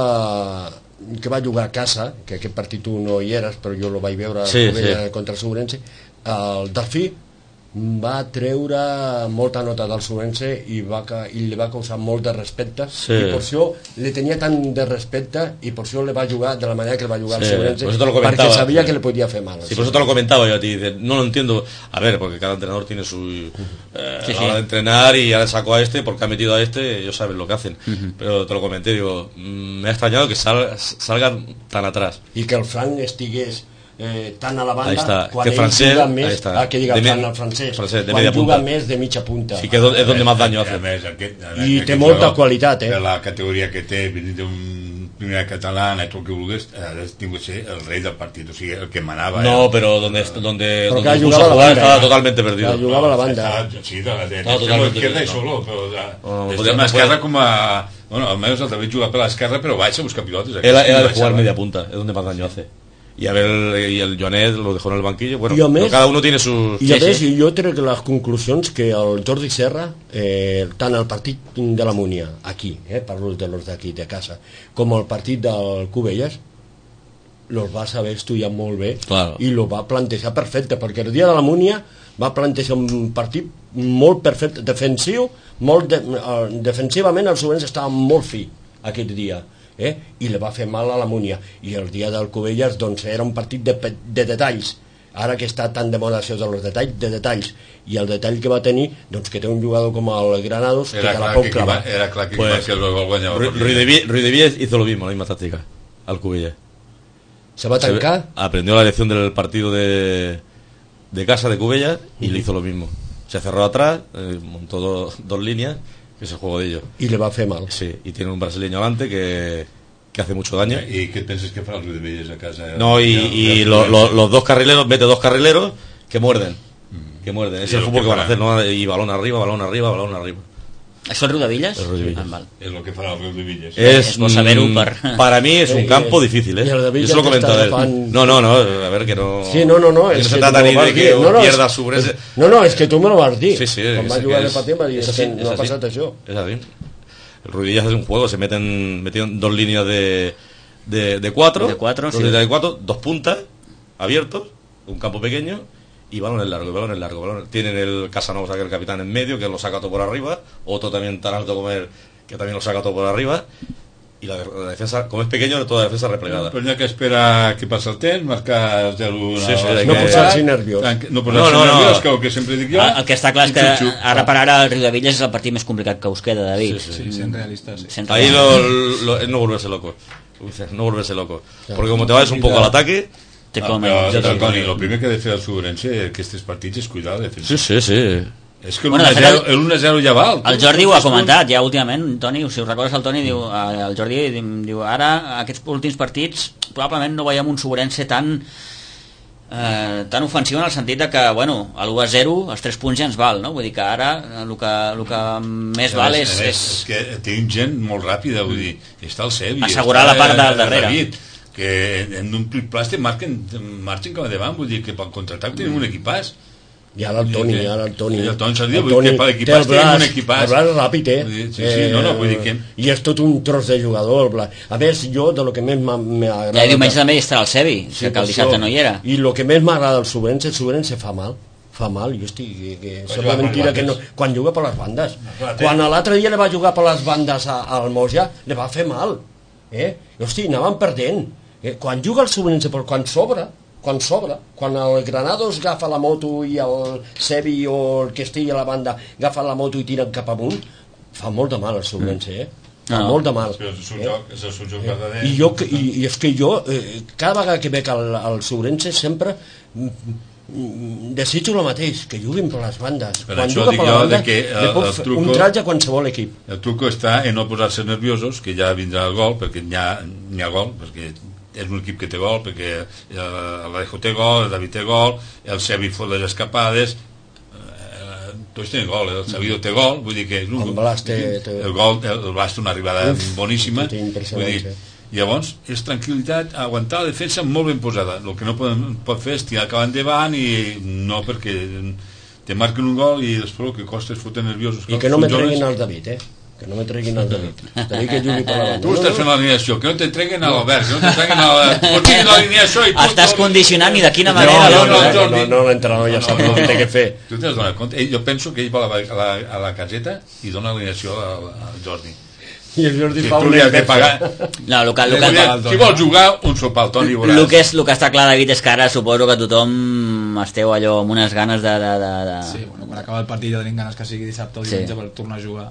que va jugar a casa, que aquest partit tu no hi eres, però jo lo vaig veure sí, Cubelles sí. contra el Subrense, el Delfí va treure molta nota del Subrense i, va, i li va causar molt de respecte, sí. I per això le tenia tant de respecte i per això le va jugar de la manera que le va jugar sí. al Subrense, perquè sabia sí. que le podía hacer mal. Sí, por eso te lo comentaba yo a ti, dice, no lo entiendo, a ver, porque cada entrenador tiene su eh, sí, sí. hora de entrenar y ahora sacó a este porque ha metido a este, ellos saben lo que hacen, uh-huh. Pero te lo comenté, digo, me ha extrañado que sal, salgan tan atrás. I que el Fran estigués Eh, tant a la banda quan que ell francés, juga més ah, que diga el Fran al francès, francès quan juga més de mitja punta sí que és donde más daño hace més, aquest, i té molta qualitat, eh? La categoria que té, venint d'un primer català, tot el que vulguis, ha tingut ser el rei del partit, o sigui, el que manava. No, eh? però donde, donde, però donde jugava la banda, estava totalmente perdido. Jugava la banda. Sí, de la no, totalmente izquierda i solo, però des de l'esquerra com a... Bueno, almenys el David juga per l'esquerra, però baixa a buscar pilotes. Era de jugar media punta, es donde más daño hace. Y a ver, y el Joanet lo dejó en el banquillo. Bueno, més, cada uno tiene sus... I a més, sí, sí. Jo trec les conclusions que el Jordi Serra, eh, tant el partit de la Múnia, aquí, eh, parlo de los d'aquí, de casa, com el partit del Cubelles, los va saber estudiar molt bé, claro. I lo va plantejar perfecte, perquè el dia de la Múnia va plantejar un partit molt perfecte, defensiu, molt de, uh, defensivament el Subrense estava molt fi aquest dia. Eh? I le va fer mal a la Múnia, i el dia del Cubelles doncs era un partit de, de detalls, ara que està tan de moda això de los detalls, de detalls, i el detall que va tenir, doncs que té un jugador com el Granados era que te la pot clavar. Era clar que pues, el gol guanyava. Ruiz de Víez hizo lo mismo, la misma táctica al Cubelles. ¿Se va a tancar? Se, aprendió la lección del partido de, de casa de Cubelles y uh-huh. le hizo lo mismo. Se cerró atrás, eh, montó do, dos líneas, que es el juego de ellos. Y le va a hacer mal. Sí, y tiene un brasileño adelante que, que hace mucho daño. ¿Y qué piensas que fará el Ruiz de Villas a casa? No, y, ya, y ya, lo, ya, lo, los dos carrileros, mete dos carrileros que muerden. Mm. Que muerden. Es el fútbol que, que van a hacer, ¿no? Y balón arriba, balón arriba, balón arriba. ¿Això el Riu de Villas? El Riu de Villas. Ah, val. Es lo que fará el Riu de Villas. Es, es por saber un par. Para mí es un campo difícil, ¿eh? Yo se lo comento a él. Fan... No, no, no, a ver que no... Sí, no, no, no. Que no se trata ni de que no, no, pierda es, su... Es... No, no, és que tu me lo vas dir. Sí, sí. Quan va jugar de patir va dir que no ha passat això. Es así. El Riu de Villas es un juego, se meten, metieron dos líneas de, de, de cuatro, de cuatro, dos sí. líneas de cuatro, dos puntas abiertos, un campo pequeño y balones largos, balones largos, balones. Tienen el Casanova, que es el capitán en medio, que lo saca todo por arriba, otro también tan alto como él, que también lo saca todo por arriba, y la, la defensa, como es pequeño, toda la defensa replegada. Però n'hi ha que espera que passi el temps, marcar el zero uno. Sí, sí, no posar-se nerviós. No posar-se no, no, nerviós, no. Que el que sempre dic jo. El que està clar és que ara per ara el Riu de Villas és el partit més complicat que us queda, David. Sí, sí, sí, sent realistas. Sí. Sent Ahí lo, lo, es no volverse loco. No volverse loco. Porque como te vayas un poco al ataque... Te ah, comen. Però, Toni, el primer que ha de fer el Sobrense aquests partits és cuidar la defensa. Sí, sí, sí. És que l'u a zero ja val. El Jordi ho ha comentat ja últimament, Toni, si us recordes el Toni, diu, el Jordi diu, ara aquests últims partits probablement no veiem un Sobrense tan eh, tan ofensiu en el sentit de que, bueno, a l'u a zero els tres punts ja ens val, no? Vull dir que ara el que, el que més val és... És, és que tenim gent molt ràpida, vull dir, està el Sebi, assegurar la part del darrere. David, que en un plàstic marquen, marxen cap davant, vull dir que pel contraatac tenim un equipàs. I ara el Toni, ara el Toni. I el Toni s'ha dit, vull dir que per l'equipàs tenim un equipàs. El Blas ràpid, eh? Sí, sí, no, no, vull dir que... I és tot un tros de jugador, el Blas. A més, jo, de lo que més m'agrada... Ja diumenge també estarà el Sebi, sí, que el dissabte no hi era. I el que més m'agrada del Sobrense, el Sobrense fa mal. fa mal, jo estic... Que, que sembla mentira que no... Quan juga per les bandes. Quan l'altre dia le va jugar per les bandes al Moja, le va fer mal. Eh? I, hosti, anaven perdent. Eh? Quan juga el Sobrense, quan s'obre, quan s'obre, quan el Granados agafa la moto i el Sebi o el que estigui a la banda agafa la moto i tira cap amunt, fa molt de mal el Sobrense, eh? Fa no. molt de mal. És el seu joc, és el seu joc verdader. I, jo, i, i és que jo, eh, cada vegada que veig el, el Sobrense, sempre desitjo el mateix, que juguin per les bandes. Per quan això juga dic per la jo banda, que el, li pot el fer truco, un tratge a qualsevol equip. El truco està en no posar-se nerviosos, que ja vindrà el gol, perquè n'hi ha, n'hi ha gol, perquè és un equip que té gol, perquè l'Alejo té gol, el David té gol, el Sebi fot les escapades, eh, tots tenen gol, el Sabido té gol, vull dir que és un, el Blas té, té... el gol, el, el Blas té una arribada Uf, boníssima, vull dir, sí. llavors és tranquil·litat, aguantar la defensa molt ben posada, el que no pot, pot fer és tirar cap endavant i no perquè te marquen un gol i després el que costa és fotre nerviosos. I que no me treguin al David, eh? Que no me treguin al David. David que jugui per la banda. Tu estàs fent l'alineació, que no te treguen a l'Albert, que no te treguen a l'alineació i tu... Estàs condicionant i de quina manera... No, no, no, no, no l'entrenador ja sap el que té que fer. Tu t'has donat compte? Jo penso que ell va a la, a la caseta i dona l'alineació al Jordi. I el Jordi si fa un pagar... No, el que, el que, si vols jugar, un sopar al Toni i veuràs. El que, és, el que està clar, David, és que ara suposo que tothom esteu allò amb unes ganes de... de, de, de... Sí, bueno, quan acaba el partit ja tenim ganes que sigui dissabte o diumenge sí. per tornar a jugar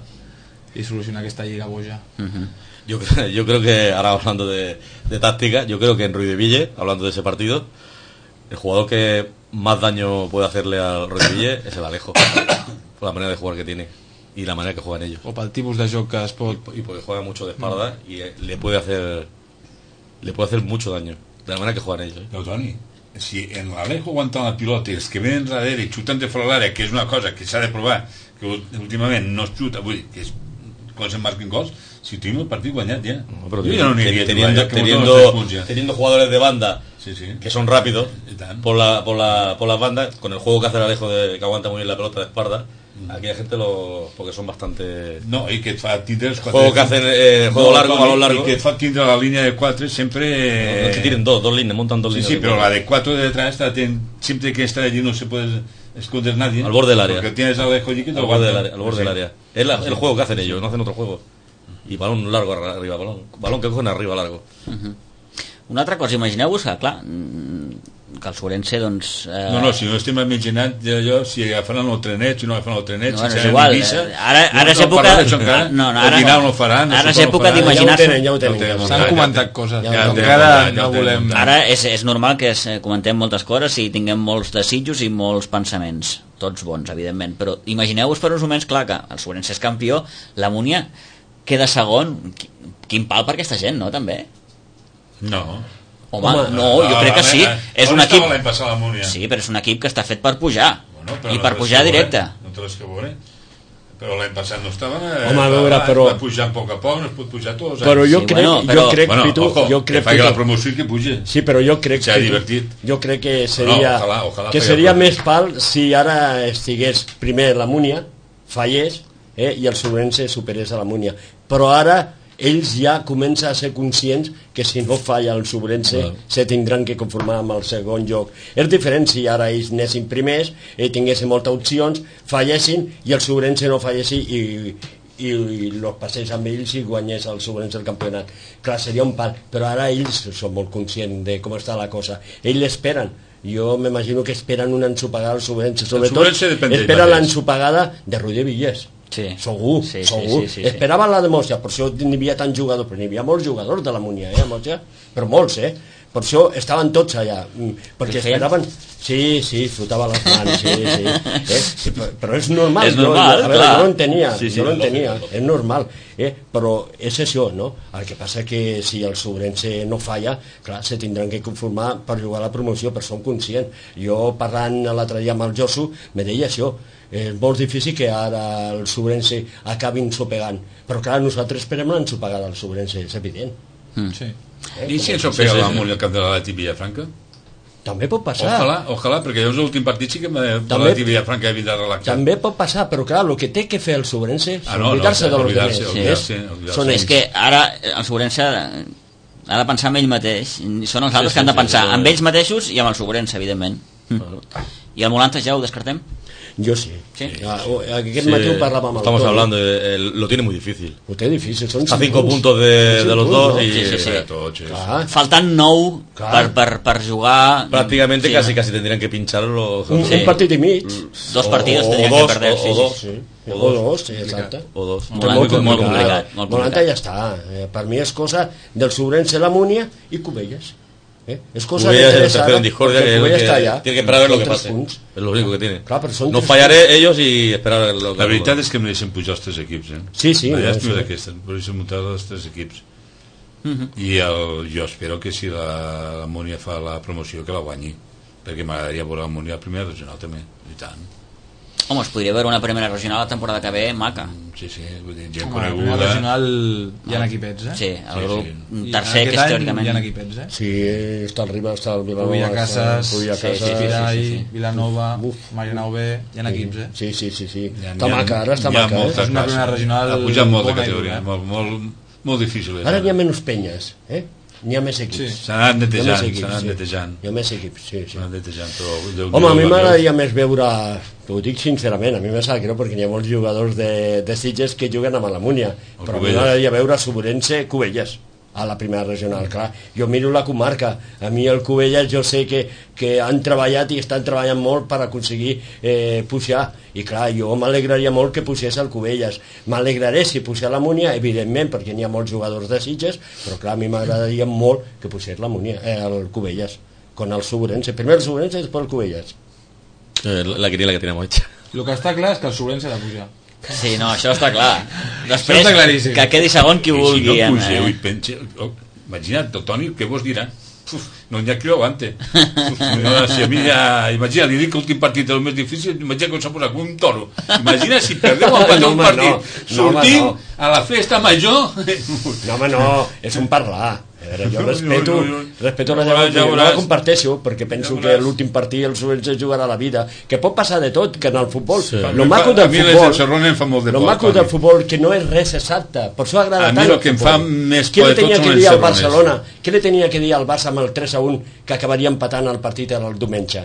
y solucionar esta liga boya. Uh-huh. yo, yo creo que, ahora hablando de, de táctica, yo creo que en Ruideville, hablando de ese partido, el jugador que más daño puede hacerle al Ruideville es el Alejo, por la manera de jugar que tiene y la manera que juegan ellos. O para el tipus de joc que es pot... Y, y porque juega mucho de espalda mm. y le puede hacer le puede hacer mucho daño de la manera que juegan ellos. ¿eh? No, Toni, si en l'Alejo aguantant la pilota i els que venen darrere i xuten de fora l'àrea, que és una cosa que s'ha de provar, que últimament no es xuta, vull dir, que és quan se marquen gols, si tenim el partit guanyat ja. No, pero yo ya no iría teniendo, teniendo, teniendo, teniendo jugadores de banda sí, sí. que son rápidos por la, por la, por las bandas, con el juego que hace el Alejo de, que aguanta muy bien la pelota de espalda, mm. aquí la gente lo... porque son bastante... No, i que et fa tindre els quatre... Juego que hacen eh, juego no, largo, balón largo. I que et fa tindre la línia de quatre sempre... No, no, que tienen dos, dos líneas, montan dos sí, líneas. Sí, sí, pero la de cuatro de detrás está, siempre que está allí no se puede esconder nadie. Al borde del área. Porque tienes al Alejo allí que te al lo borde del área, al borde sí. del área. Es la, el juego que hacen ellos, no hacen otro juego. I balón largo arriba, balón, balón que cogen arriba largo. Uh-huh. Una altra cosa, imagineu-vos que, clar, que el Sobrense, doncs... Eh... No, no, si no estem imaginant allò, si agafaran el trenet, si no agafaran el trenet, no, si és igual, Ibiza, ara, ara és època... No, no, ara, no, no faran, ara és època d'imaginar-se... Ja ho tenen, ja ho tenen. S'han comentat coses, ja, ja, ja, ja, ja, no volem... Ara és, és normal que es, comentem moltes coses i tinguem molts desitjos i molts pensaments, tots bons, evidentment, però imagineu-vos per uns moments, clar, que el Sobrense és campió, la Múnia queda segon, quin pal per aquesta gent, no, també? No. Home, Home no, jo crec que sí. És un equip... La sí, però és un equip que està fet per pujar. Bueno, i per pujar directe. No té res que veure. Però l'any passat no estava... Eh, Home, a veure, però... Va pujar a poc a poc, no es pot pujar tots els anys. Però jo sí, crec, bueno, però... jo crec, bueno, Pitu, ojo, jo crec que faci la promoció i que puja. Sí, però jo crec que... divertit. Jo crec que seria... No, ojalà, ojalà que seria més pal si ara estigués primer la Múnia, fallés, eh, i el Sobrense superés a la Múnia. Però ara ells ja comencen a ser conscients que si no falla el Sobrense no. se tindran que conformar amb el segon lloc. És diferent si ara ells anessin primers, eh, tinguessin moltes opcions, fallessin i el Sobrense no fallessi i, i, i los passés amb ells i guanyés el Sobrense el campionat. Clar, seria un pal, però ara ells són molt conscients de com està la cosa. Ells l'esperen. Jo m'imagino que esperen una ensopegada al Sobrense, sobretot esperen l'ensopegada de Ruiz de Villers. Sí. Segur, sí, segur. Sí, sí, sí, esperaven la de Mòrcia, per això n'hi havia tant jugadors, però n'hi havia molts jugadors de la Múnia, eh, Mòrcia? Però molts, eh? Per això estaven tots allà, perquè esperaven... Sí, sí, frotava les mans, sí, sí. Eh? Però és normal, és normal jo, a veure, jo no entenia, sí, sí, jo no no, entenia, no, no. és normal, eh? Però és això, no? El que passa que si el Sobrense no falla, clar, se tindran que conformar per jugar a la promoció, però som conscients. Jo, parlant l'altre dia amb el Josu, me deia això, és molt difícil que ara el Sobrense acabi ensopegant, però clar, nosaltres esperem l'ensopegada del Sobrense, és evident. Mm. Sí. Eh? I si ensopega sí, sí, la Múnia al camp de l'Atlètic Villafranca? També pot passar. Ojalà, ojalà, perquè llavors l'últim partit sí que l'Atlètic Villafranca ha vindrà relaxat. També pot passar, però clar, el que té que fer el Sobrense és ah, no, oblidar-se no, de los demés. Sí. Sí, Són és que ara el Sobrense ha de pensar en ell mateix, són els altres sí, sí, que han de pensar sí, sí, en ells mateixos i amb el Sobrense, evidentment. Mm. I el Molanta ja ho descartem? Yo sí. ¿Sí? Aquest matí ho parlàvem amb el Estamos Toni. hablando, de, el, lo tiene muy difícil. Ho té difícil, són A cinco puntos de, de los dos y Sí, sí, sí. Tots, sí. Clar. Faltant nou per, per, per jugar... prácticamente Sí. casi casi tendrían que pincharlo. Un, Sí. un partit i mig. Dos partidos o, tendrían o que dos, perder. o, sí, o sí. dos, Sí. o O dos, dos, sí, exacte. o dos. Molt, Molt, molt, molt complicat. complicat. Molt Molanta complicat. ja està. Eh, per mi és cosa del Sobrense, la Múnia i Cubelles. Eh? És cosa Cubellas de es el tres tercero ara, en discordia, perquè que, Cubelles que està allà. tiene que esperar a ver lo Són que tres pase. punts. Es lo único que tiene. Clar, però són No tres fallaré ellos y esperar a lo que La veritat és que em deixen pujar els tres equips, eh? Sí, sí, La no, llàstima sí. d'aquesta, em deixen muntar els tres equips. Mhm. I el, jo espero que si la, la Múnia fa la promoció que la guanyi, perquè m'agradaria veure la Múnia a primera regional també, i tant. Home, es podria veure una primera regional la temporada que ve, maca. Sí, sí, vull dir, gent Home, la primera coneguda. regional hi ha equipets, eh? Sí, el Sí, grup sí. I tercer, que és aquest any teòricament... hi ha equipets, eh? Sí, està el Riba, està el Vilanova, Rubia Casas, Rubia sí, Casas. sí, sí, Pirai, sí, sí. Vilanova, Uf. Marianao B, hi ha equips, eh? Sí, sí, sí, sí. Hi ha- Està hi ha- maca, ara està hi ha maca, eh? molta És una classe. primera regional Ha pujat molt de bona i categoria, dura, eh? molt, molt, molt difícil. és Ara ara. n'hi ha menys penyes, eh? N'hi ha més equips. Sí. S'han anat Hi ha netejant, més equips, s'han anat sí. netejant. Hi ha més equips, sí, sí. S'han anat netejant, però... Déu, Home, a mi Déu, m'agradaria més veure, t'ho dic sincerament, a mi me sap greu perquè hi ha molts jugadors de, de Sitges que juguen amb la Múnia, O però a mi Cubelles. m'agradaria veure Sobrense Cubelles a la primera regional, clar. Jo miro la comarca, a mi el Cubelles jo sé que, que han treballat i estan treballant molt per aconseguir eh, pujar, i clar, jo m'alegraria molt que pugés el Cubelles, m'alegraré si pujar la Múnia, evidentment, perquè n'hi ha molts jugadors de Sitges, però clar, a mi m'agradaria molt que pugés la Múnia, eh, el Cubelles, con el Sobrense, primer el Sobrense i després el Cubelles. Eh, la quiniela que teníamos hecha. El que està clar és que el Sobrense ha de pujar. Sí, no, això està clar. Després, està claríssim. que quedi segon qui I vulgui. si no en- pugeu i pense... Oh, imagina't, el Toni, què vos dirà? Uf, no hi ha qui ho aguante. Uf, no, si a mi ja... Imagina, li dic que l'últim partit és el més difícil, imagina com s'ha posat com un toro. Imagina si perdeu el No, un home, partit, no. No, home, sortim no. a la festa major... No, home, no, és un parlar. A veure, jo respeto, No, no, no. respeto la Ja veuràs, llavors, ja no veuràs. la comparteixo, perquè penso Ja que veuràs. l'últim partit el Sobrense jugarà la vida, que pot passar de tot, que en el futbol, Sí. lo maco A del mi les futbol, del Serrón em fa molt de lo por, maco Toni. del futbol, que no és res exacte, per això agrada A mi tant el el que em futbol. fa més Què por li de tot tenia són que els dir al serrones. Barcelona? Què li tenia que dir al Barça amb el tres a un que acabaria empatant el partit el diumenge?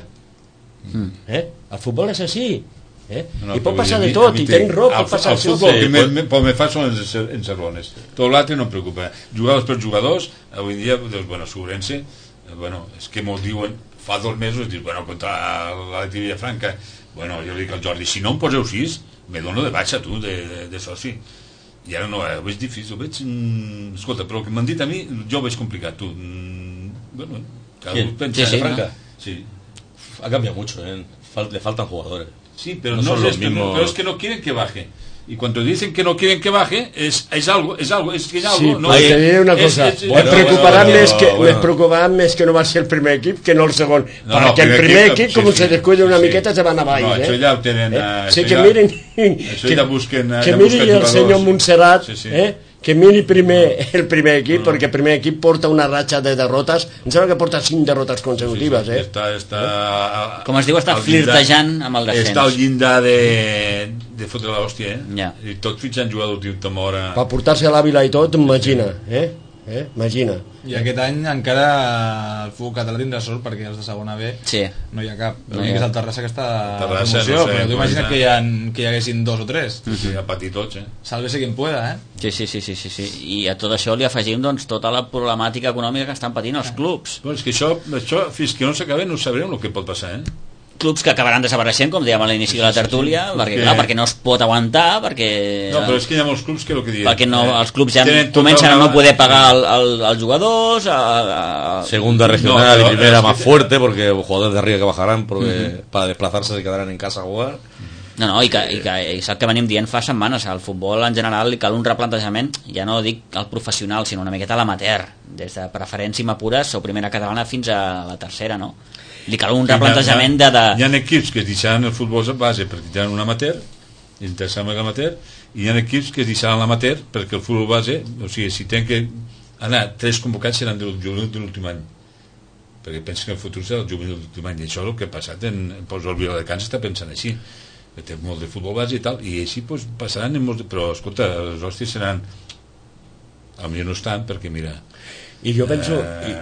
Eh? El futbol és així. Eh? No, I pot però passar a mi- de tot, a mi i té- tens raó, el- pot passar el això. futbol Sí, que pues- me, me, me fa són els encerrones. Tot l'altre no em preocupa. Jugadors per jugadors, avui dia, doncs, bueno, Sobrense, eh, bueno, és que m'ho diuen fa dos mesos, dius, bueno, contra l'Atleti Villafranca, bueno, jo li dic al Jordi, si no em poseu sis, me dono de baixa, tu, de, de, de soci. I ara no, eh, ho veig difícil, ho veig... Mm, escolta, però el que m'han dit a mi, jo ho veig complicat, tu. Mm, bueno, cada ¿Quién? un pensa... Sí, sí, Franca. Sí. Ha cambiado mucho, ¿eh? Fal- le faltan jugadores. Sí, pero No no, son es los esto, mismos. pero es que no quieren que baje. Y cuando dicen que no quieren que baje, es, es algo, es algo, es que es algo. Sí, no, però es- te diré una es- cosa, es- bueno, es- me preocuparà bueno, més, que, bueno. me preocuparà més que no va ser el primer equip que no el segon, No, perquè no, el primer equip, com se descuida una sí, miqueta, se van avall, no, eh? això ja ho tenen, Eh? eh, Sí, això que ja- mirin, això que, ja busquen, eh, que ja miri busquen el jugadors. senyor Montserrat, Sí, sí. eh? que miri primer el primer equip, perquè el primer equip porta una ratxa de derrotes, em sembla que porta cinc derrotes consecutives, Sí, sí, eh? Està, està, Com es diu, està al llindar- flirtejant amb el descens. Està al llindar de, de fotre l'hòstia, eh? Ja. I tot fitxant jugadors d'última hora. Per portar-se a l'Àvila i tot, imagina, eh? eh? Imagina. I aquest any encara el futbol català tindrà sort perquè els de segona B Sí. no hi ha cap. No No hi hi ha. és el Terrassa que està a Terrassa, promoció, no sé, però tu com imagina't està. que hi, ha, que hi haguessin dos o tres. Sí, sí, a patir tots, eh? Sálvese quien pueda, eh? Sí, sí, sí, sí, sí, sí. I a tot això li afegim doncs, tota la problemàtica econòmica que estan patint els clubs. Bueno, és que això, això fins que no s'acabi no sabrem el que pot passar, eh? Clubs que acabaran desapareixent, com dèiem a l'inici de la tertúlia, perquè, Perquè- clar, perquè no es pot aguantar, perquè... No, però és que hi ha molts clubs que el que diem... perquè no, els clubs ja Tenen tota comencen a una- no poder pagar el, el, els jugadors, a, a... Segunda regional No, y pero primera es que más te- fuerte, porque jugadores de arriba que bajarán porque para desplazarse se quedarán en casa a jugar. No, no, i, que, i, que, i és el que venim dient fa setmanes, al futbol en general li cal un replantejament, ja no dic al professional, sinó una miqueta a l'amateur, des de preferència pures o primera catalana fins a la tercera, no? Li cal un replantejament de... de... Hi ha equips que deixaran el futbol a base perquè tenen un amateur, interessant amb l'amateur, i hi ha equips que deixaran l'amateur perquè el futbol base, o sigui, si tenen que anar, tres convocats seran del juvenil de l'últim any, perquè pensen que el futur serà el juvenil de l'últim any, i això és el que ha passat en, doncs el Viladecans està pensant així, que té molt de futbol base i tal, i així doncs, passaran en molts de... però escolta, les hòsties seran potser no estan perquè mira I jo penso, Eh, i,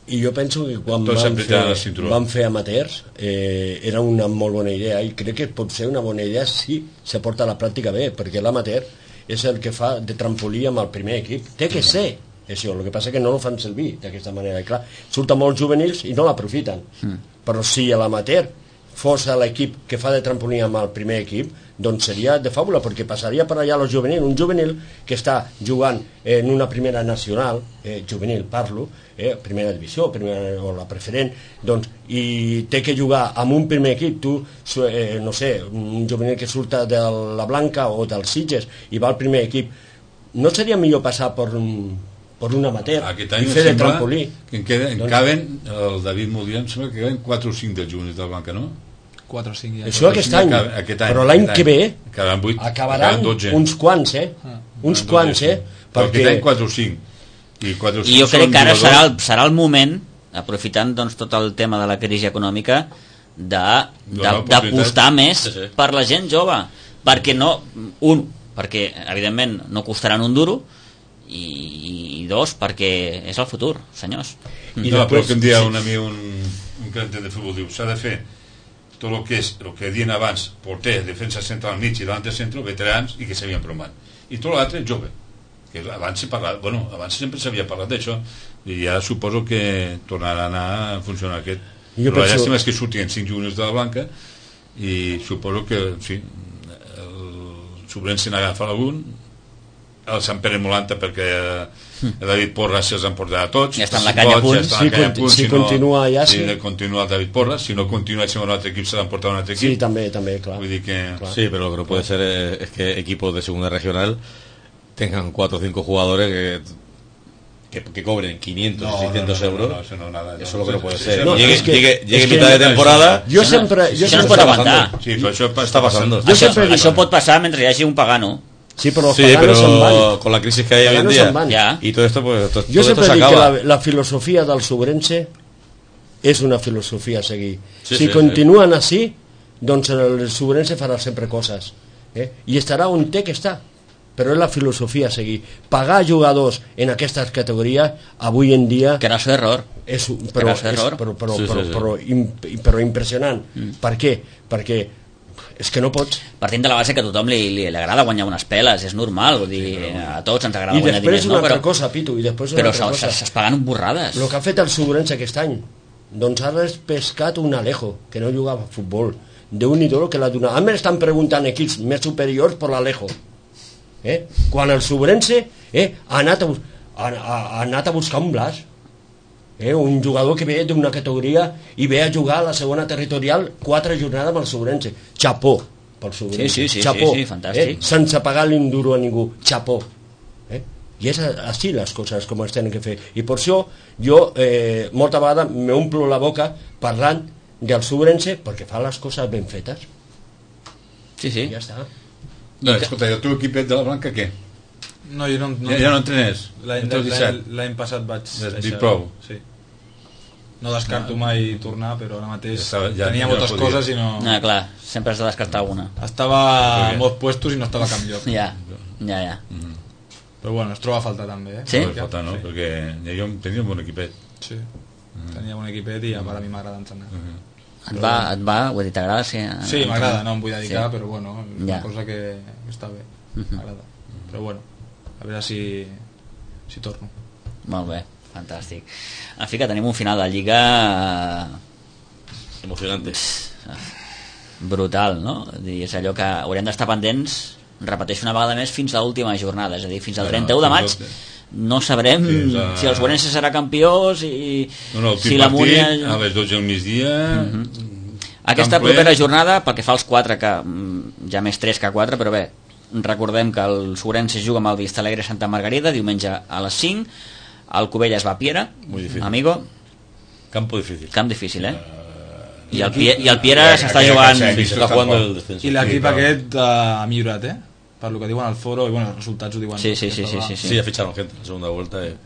I jo penso que quan van fer, van fer amateurs eh, era una molt bona idea, i crec que pot ser una bona idea si se porta a la pràctica bé, perquè l'amateur és el que fa de trampolí amb el primer equip. Té que ser això, el que passa que no ho fan servir d'aquesta manera. I clar, surten molts juvenils i no l'aprofiten. Mm. Però si l'amateur fos l'equip que fa de trampolí amb el primer equip, doncs seria de fàbula, perquè passaria per allà el juvenil, un juvenil que està jugant en una primera nacional, eh, juvenil parlo, eh, primera divisió, primera, o la preferent, doncs, i té que jugar amb un primer equip, tu, eh, no sé, un juvenil que surta de la Blanca o dels Sitges i va al primer equip, no seria millor passar per un, per un amateur i fer de trampolí? Que en, queden, en doncs, caben, el David Modian, sembla que caben quatre o cinc dels juvenils de la Blanca, no? quatre o cinc ja. Això aquest any, aquest any, però l'any que ve vuit, acabaran uns quants, eh? Ah. Uns quants, eh? Perquè aquest any quatre o cinc. I, quatre o cinc I jo crec que ara serà el, serà el moment, aprofitant doncs, tot el tema de la crisi econòmica, d'apostar més sí, sí. per la gent jove. Perquè no, un, perquè evidentment no costaran un duro, i, i dos, perquè és el futur, senyors. I no, però que em dia un amic, un, un crente de futbol, diu, s'ha de fer tot el que és, el que dient abans, porter, defensa central, mig i davant de centre, veterans i que s'havien promant. I tot l'altre, jove. Que abans s'ha parlat, bueno, abans sempre s'havia parlat d'això, i ja suposo que tornarà a anar a funcionar aquest. Jo però la llàstima és que surtin cinc juvenils de la Blanca i suposo que, en fi, el Sobrense n'agafa algun, el Sant Pere Molanta perquè el David Porras se'ls han portat a tots, ja està en la canya a punt, ja si, canya punt si, si no, continua allà si sí. continua el David Porras, si no continua si un altre equip se l'han portat a un altre equip sí, també, també, clar. Vull dir que... Clar. Sí, pero lo que no puede ser es, es que equipos de segunda regional tengan cuatro o cinco jugadores que, que, que cobren quinientos o no, seiscientos no, no, euros no, no, eso, no, nada, no, eso es lo que no puede ser no, llegue, es que, llegue, llegue es mitad que, de temporada jo sempre, jo això no es pot aguantar sí, però això està passant això, això, això pot passar mentre hi hagi un pagano. Sí, pero, sí, pero con la crisis que hay hoy en día ya. y todo esto, pues todo, yo todo siempre esto se digo acaba. que la, la filosofía del Sobrense és una filosofia a seguir. Sí, si sí, continuen sí. així, doncs el Sobrense farà sempre coses. Eh? I estarà on té que està. Però és la filosofia a seguir. Pagar jugadors en aquestes categories, avui en dia... Que no és error. És, però, és, error. Però, però, sí, però, sí, sí. però, però, però impressionant. Mm. Per què? Perquè és que no pots. Partint de la base que a tothom li, li, li agrada guanyar unes peles, és normal, vull dir, sí, però... a tots ens agrada I guanyar diners, una no? Altra però, cosa, Pitu, i després una però altra cosa. s'es pagant borrades. El que ha fet el Sobrense aquest any, doncs ha pescat un Alejo, que no jugava a futbol, d'un ídolo que l'ha donat. A mi estan preguntant equips més superiors per l'Alejo. Eh? Quan el Sobrense eh, ha, anat a, ha, ha anat a buscar un Blas. Eh, un jugador que ve d'una categoria i ve a jugar a la segona territorial quatre jornades amb el Sobrense. Chapó pel Sobrense. Sí, sí, sí, Chapó, sí, sí, fantàstic. Eh, sense pagar l'induro a ningú. Chapó. Eh? I és així les coses com es tenen que fer. I per això jo eh, molta vegada m'omplo la boca parlant del Sobrense perquè fa les coses ben fetes. Sí, sí. I ja està. No, escolta, el teu equipet de la Blanca què? No, jo no, no, ja, ja no entrenes? L'any passat vaig deixar, prou. Sí. No descarto no. mai tornar, però ara mateix ja, ja, tenia ja moltes no coses i no... No, clar, sempre has de descartar una. Estava a molts puestos i no estava a cap lloc. Ja, ja, ja. Mm -hmm. Però bueno, es troba a faltar també, eh? Sí? No faltar, no? Sí. Perquè jo tenia un bon equipet. Sí, mm -hmm. tenia un bon equipet i a mi m'agrada entrenar. Mm -hmm. Et va, et va, vull dir, t'agrada? Sí, sí m'agrada, no em vull dedicar, sí. Però bueno, és una ja. cosa que està bé, m'agrada. Però bueno, a veure si, si torno. Molt bé, fantàstic. En fi, que tenim un final de Lliga emocionante, brutal, no? És allò que haurem d'estar pendents, repeteixo una vegada més, fins a l'última jornada, és a dir, fins al trenta-u de maig no sabrem a... si el Sobrense serà campió, si, no, no, si la Múnia... a les dotze del migdia... Uh -huh. Aquesta propera jornada, pel que fa als quatre, que ja més tres que quatre, però bé, recordem que el Sobrense juga amb el Vistalegre Santa Margarida diumenge a les cinc, el Cubelles va a Piera, amigo. Campo difícil. Camp difícil, eh? Uh, I el, Pie, i el Piera s'està jugant... S'està jugant el descenso. I l'equip aquest uh, ha millorat, eh? Per lo que diuen al foro, i bueno, els resultats ho diuen. Sí, sí, sí, sí, sí, sí. Sí, ja fitxaron gente la segunda vuelta. Eh.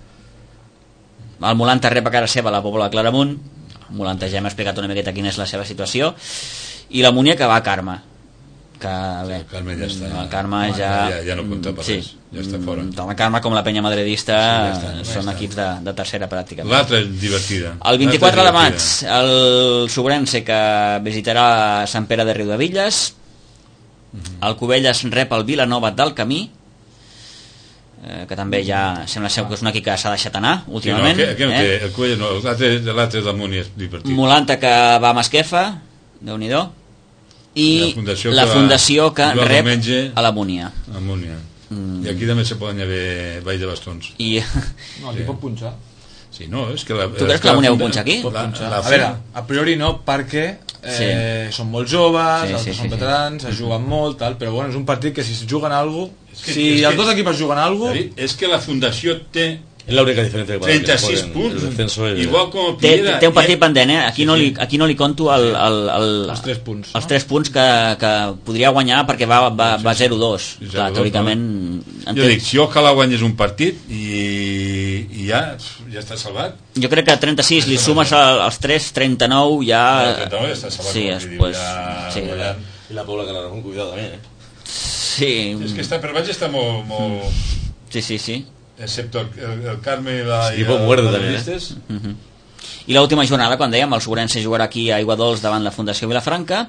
El Molanta rep a cara seva la Pobla de Claramunt. El Molanta ja hem explicat una miqueta quina és la seva situació. I la Múnia que va a Carme. que bé, el Carme ja està, el Carme ja, ja, ja no compta per sí, res, ja està fora. Tant el Carme com la penya madridista sí, ja està, ja són està. equips de, de tercera pràcticament. L'altra és divertida. El vint-i-quatre de maig el Sobrense que visitarà Sant Pere de Riudevilles, uh-huh. el Cubelles rep el Vilanova del Camí, eh, que també ja sembla ser que és un equip que s'ha deixat anar últimament. Sí, no, que, que no eh? té, el Cubelles no, l'altre és l'Amunt i és divertit. Molanta que va a Masquefa, Déu-n'hi-do, i la fundació, la fundació que, que rep a la Múnia. A Múnia. Mm. I aquí també se poden haver Vall de Bastons. I... No, aquí sí. pot punxar. Sí, no, és que la, tu creus que la Múnia ho punxa aquí? La, la, a veure, a priori no, perquè eh, sí. són molt joves, sí, sí, són sí, veterans, sí. es juguen molt, tal, però bueno, és un partit que si es juguen alguna cosa, que, si els que, dos equips juguen alguna cosa... És que la fundació té es la única diferencia que trenta-sis punts, el igual com el té, té un partit pendent, eh? Aquí, sí, no li, aquí no li conto el, el, el, els tres punts, els tres punts que, que podria guanyar perquè va, va, va zero dos, clar, teòricament no? Jo dic, si ojalà guanyes un partit i, i ja ja està salvat. Jo crec que trenta-sis li sumes als tres, trenta-nou ja... No, trenta-nou ja està salvat, sí, després, ja, sí. I la Pobla que la un cuidado també, eh? Sí. És que està per baix està molt... molt... Sí, sí, sí. Excepto el, el Carme i la... Sí, pot muerde també, eh? Uh -huh. I l'última jornada, quan dèiem, el Sobrense jugarà aquí a Aiguadols davant la Fundació Vilafranca,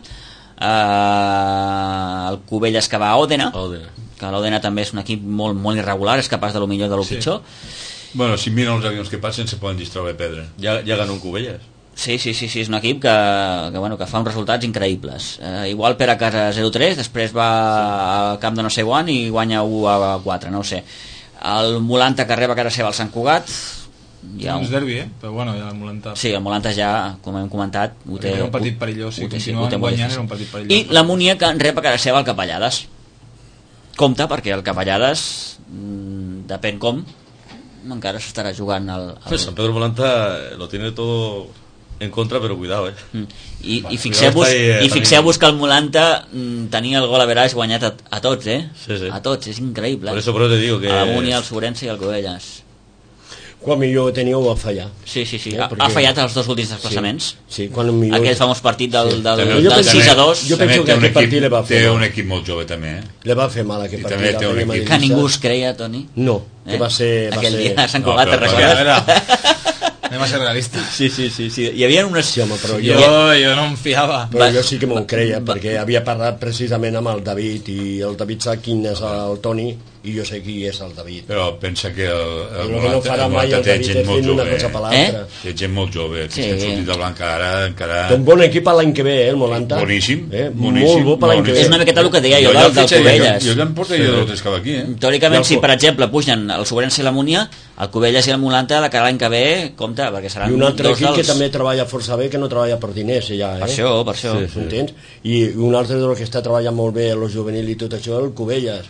eh, el Cubelles que va a Òdena, Òdena. que l'Òdena també és un equip molt, molt irregular, és capaç de lo millor de lo sí. pitjor. Bueno, si miren els avions que passen se poden distreure a pedra. Ja, ja gana un Cubelles. Sí, sí, sí, sí, és un equip que, que, bueno, que fa uns resultats increïbles. Eh, igual per a casa zero tres, després va al camp de no sé quan i guanya u a quatre, no ho sé. El Molanta que rep a casa seva al Sant Cugat, ja un... és derbi, eh? Però bueno, ja el Molanta... Sí, el Molanta ja, com hem comentat, ho té... Era un partit perillós, si continuen guanyant era un partit perillós. I la Múnia que rep a casa seva al Capellades. Compte, perquè el Capellades, mmm, depèn com, encara s'estarà jugant al... al... Pues San Pedro Molanta lo tiene todo en contra, però cuidado, eh? Mm. I, i fixeu-vos i fixeu-vos que el Molanta mm, tenia el gol a veraix guanyat a, a tots, eh? Sí, sí. A tots, és increïble. Por eso, por eso te digo que... A la Múnia, el Sobrense i el Cubelles. Quan millor teniu va fallar. Sí, sí, sí. Eh, perquè... Ha fallat els dos últims desplaçaments. Sí, sí, quan millor... Aquell famós partit del, sí. del, del, del, del sis a dos. Jo penso que aquest partit le va fer Té mal. un equip molt jove també, eh? Le va fer mal aquest I partit. Té un equip. Que ningú es creia, Toni. No, que eh? va ser... Va Aquell ser... dia a Sant Cugat, no, te'n recordes? Anem a ser realistes. Sí, sí, sí, sí. Hi havia unes... Sí, home, però jo, jo no em fiava. Però jo sí que m'ho creia, perquè havia parlat precisament amb el David, i el David sap quin és el Toni, i jo sé qui és el David. Però pensa que el, el, el Molanta, no farà mai el David és fent una cosa per l'altra. Eh? Té gent molt jove, sí. que han sortit de blanc ara, encara... Té un bon equip a l'any que ve, eh, el Molanta. Boníssim, eh? boníssim. Molt bo per l'any que ve. És una miqueta el que deia jo, jo del, del Cubelles. Jo ja em porto jo dos cap aquí, eh? Teòricament, si per exemple pugen el Sobrense i la Múnia, el Cubelles i el Molanta de cara a l'any que ve, compte, perquè seran i un altre dos equip dels... que també treballa força bé, que no treballa per diners, ja, eh? Per això, per això. Sí, sí. Entens? I un altre de los que està treballant molt bé el juvenil i tot això, el Cubelles.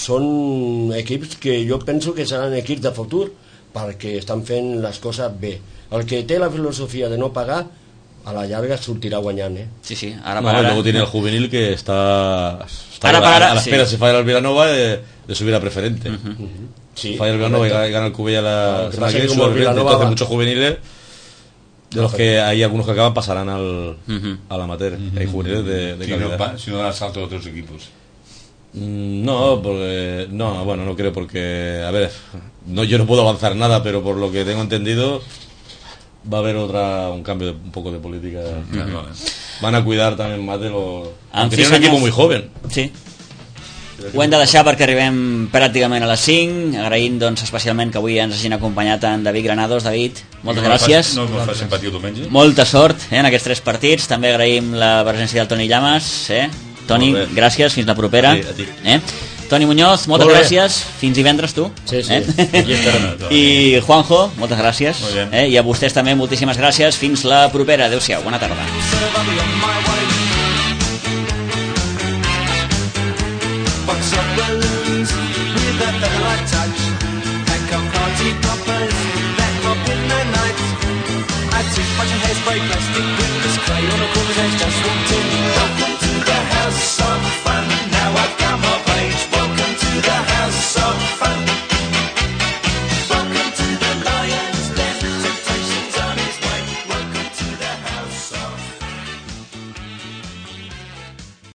Són equips que jo penso que seran equips de futur perquè estan fent les coses bé. El que té la filosofia de no pagar a la llarga sortirà guanyant, eh? Sí, sí, ara no, per ara... Luego tiene el juvenil que está, está ara, a, ara, a la espera, sí. si falla el Villanova de, de subir a preferente. Uh -huh. Uh -huh. Sí, falla el Villanova y gana el Cubella la no, semana que viene, entonces muchos juveniles de los que hay algunos que acaban pasarán al, uh -huh. al amateur. Uh -huh. Hay juveniles de, de si calidad. No, si no dan salto a otros equipos. No, porque no, bueno, no creo porque, a ver, no, yo no puedo avanzar nada, pero por lo que tengo entendido va a haber otra un cambio de, un poco de política. Uh-huh. Vale. Van a cuidar también más de los... Aunque tiene un equipo muy joven. Sí. Ho hem de deixar perquè arribem pràcticament a les cinc, agraint doncs especialment que avui ens hagin acompanyat en David Granados. David, moltes no gràcies. No em fa simpatia el diumenge. Molta sort eh, en aquests tres partits. També agraïm la presència del Toni Llamas. Eh? Toni, gràcies, fins la propera. A ti, a ti. Eh? Toni Muñoz, moltes Molt gràcies. Fins divendres, tu. Sí, sí. Eh? I Juanjo, moltes gràcies. Eh? I a vostès també moltíssimes gràcies. Fins la propera. Adéu-siau. Bona tarda. I took much of hairspray, plastic, with this clay on a corner's edge, just walked in.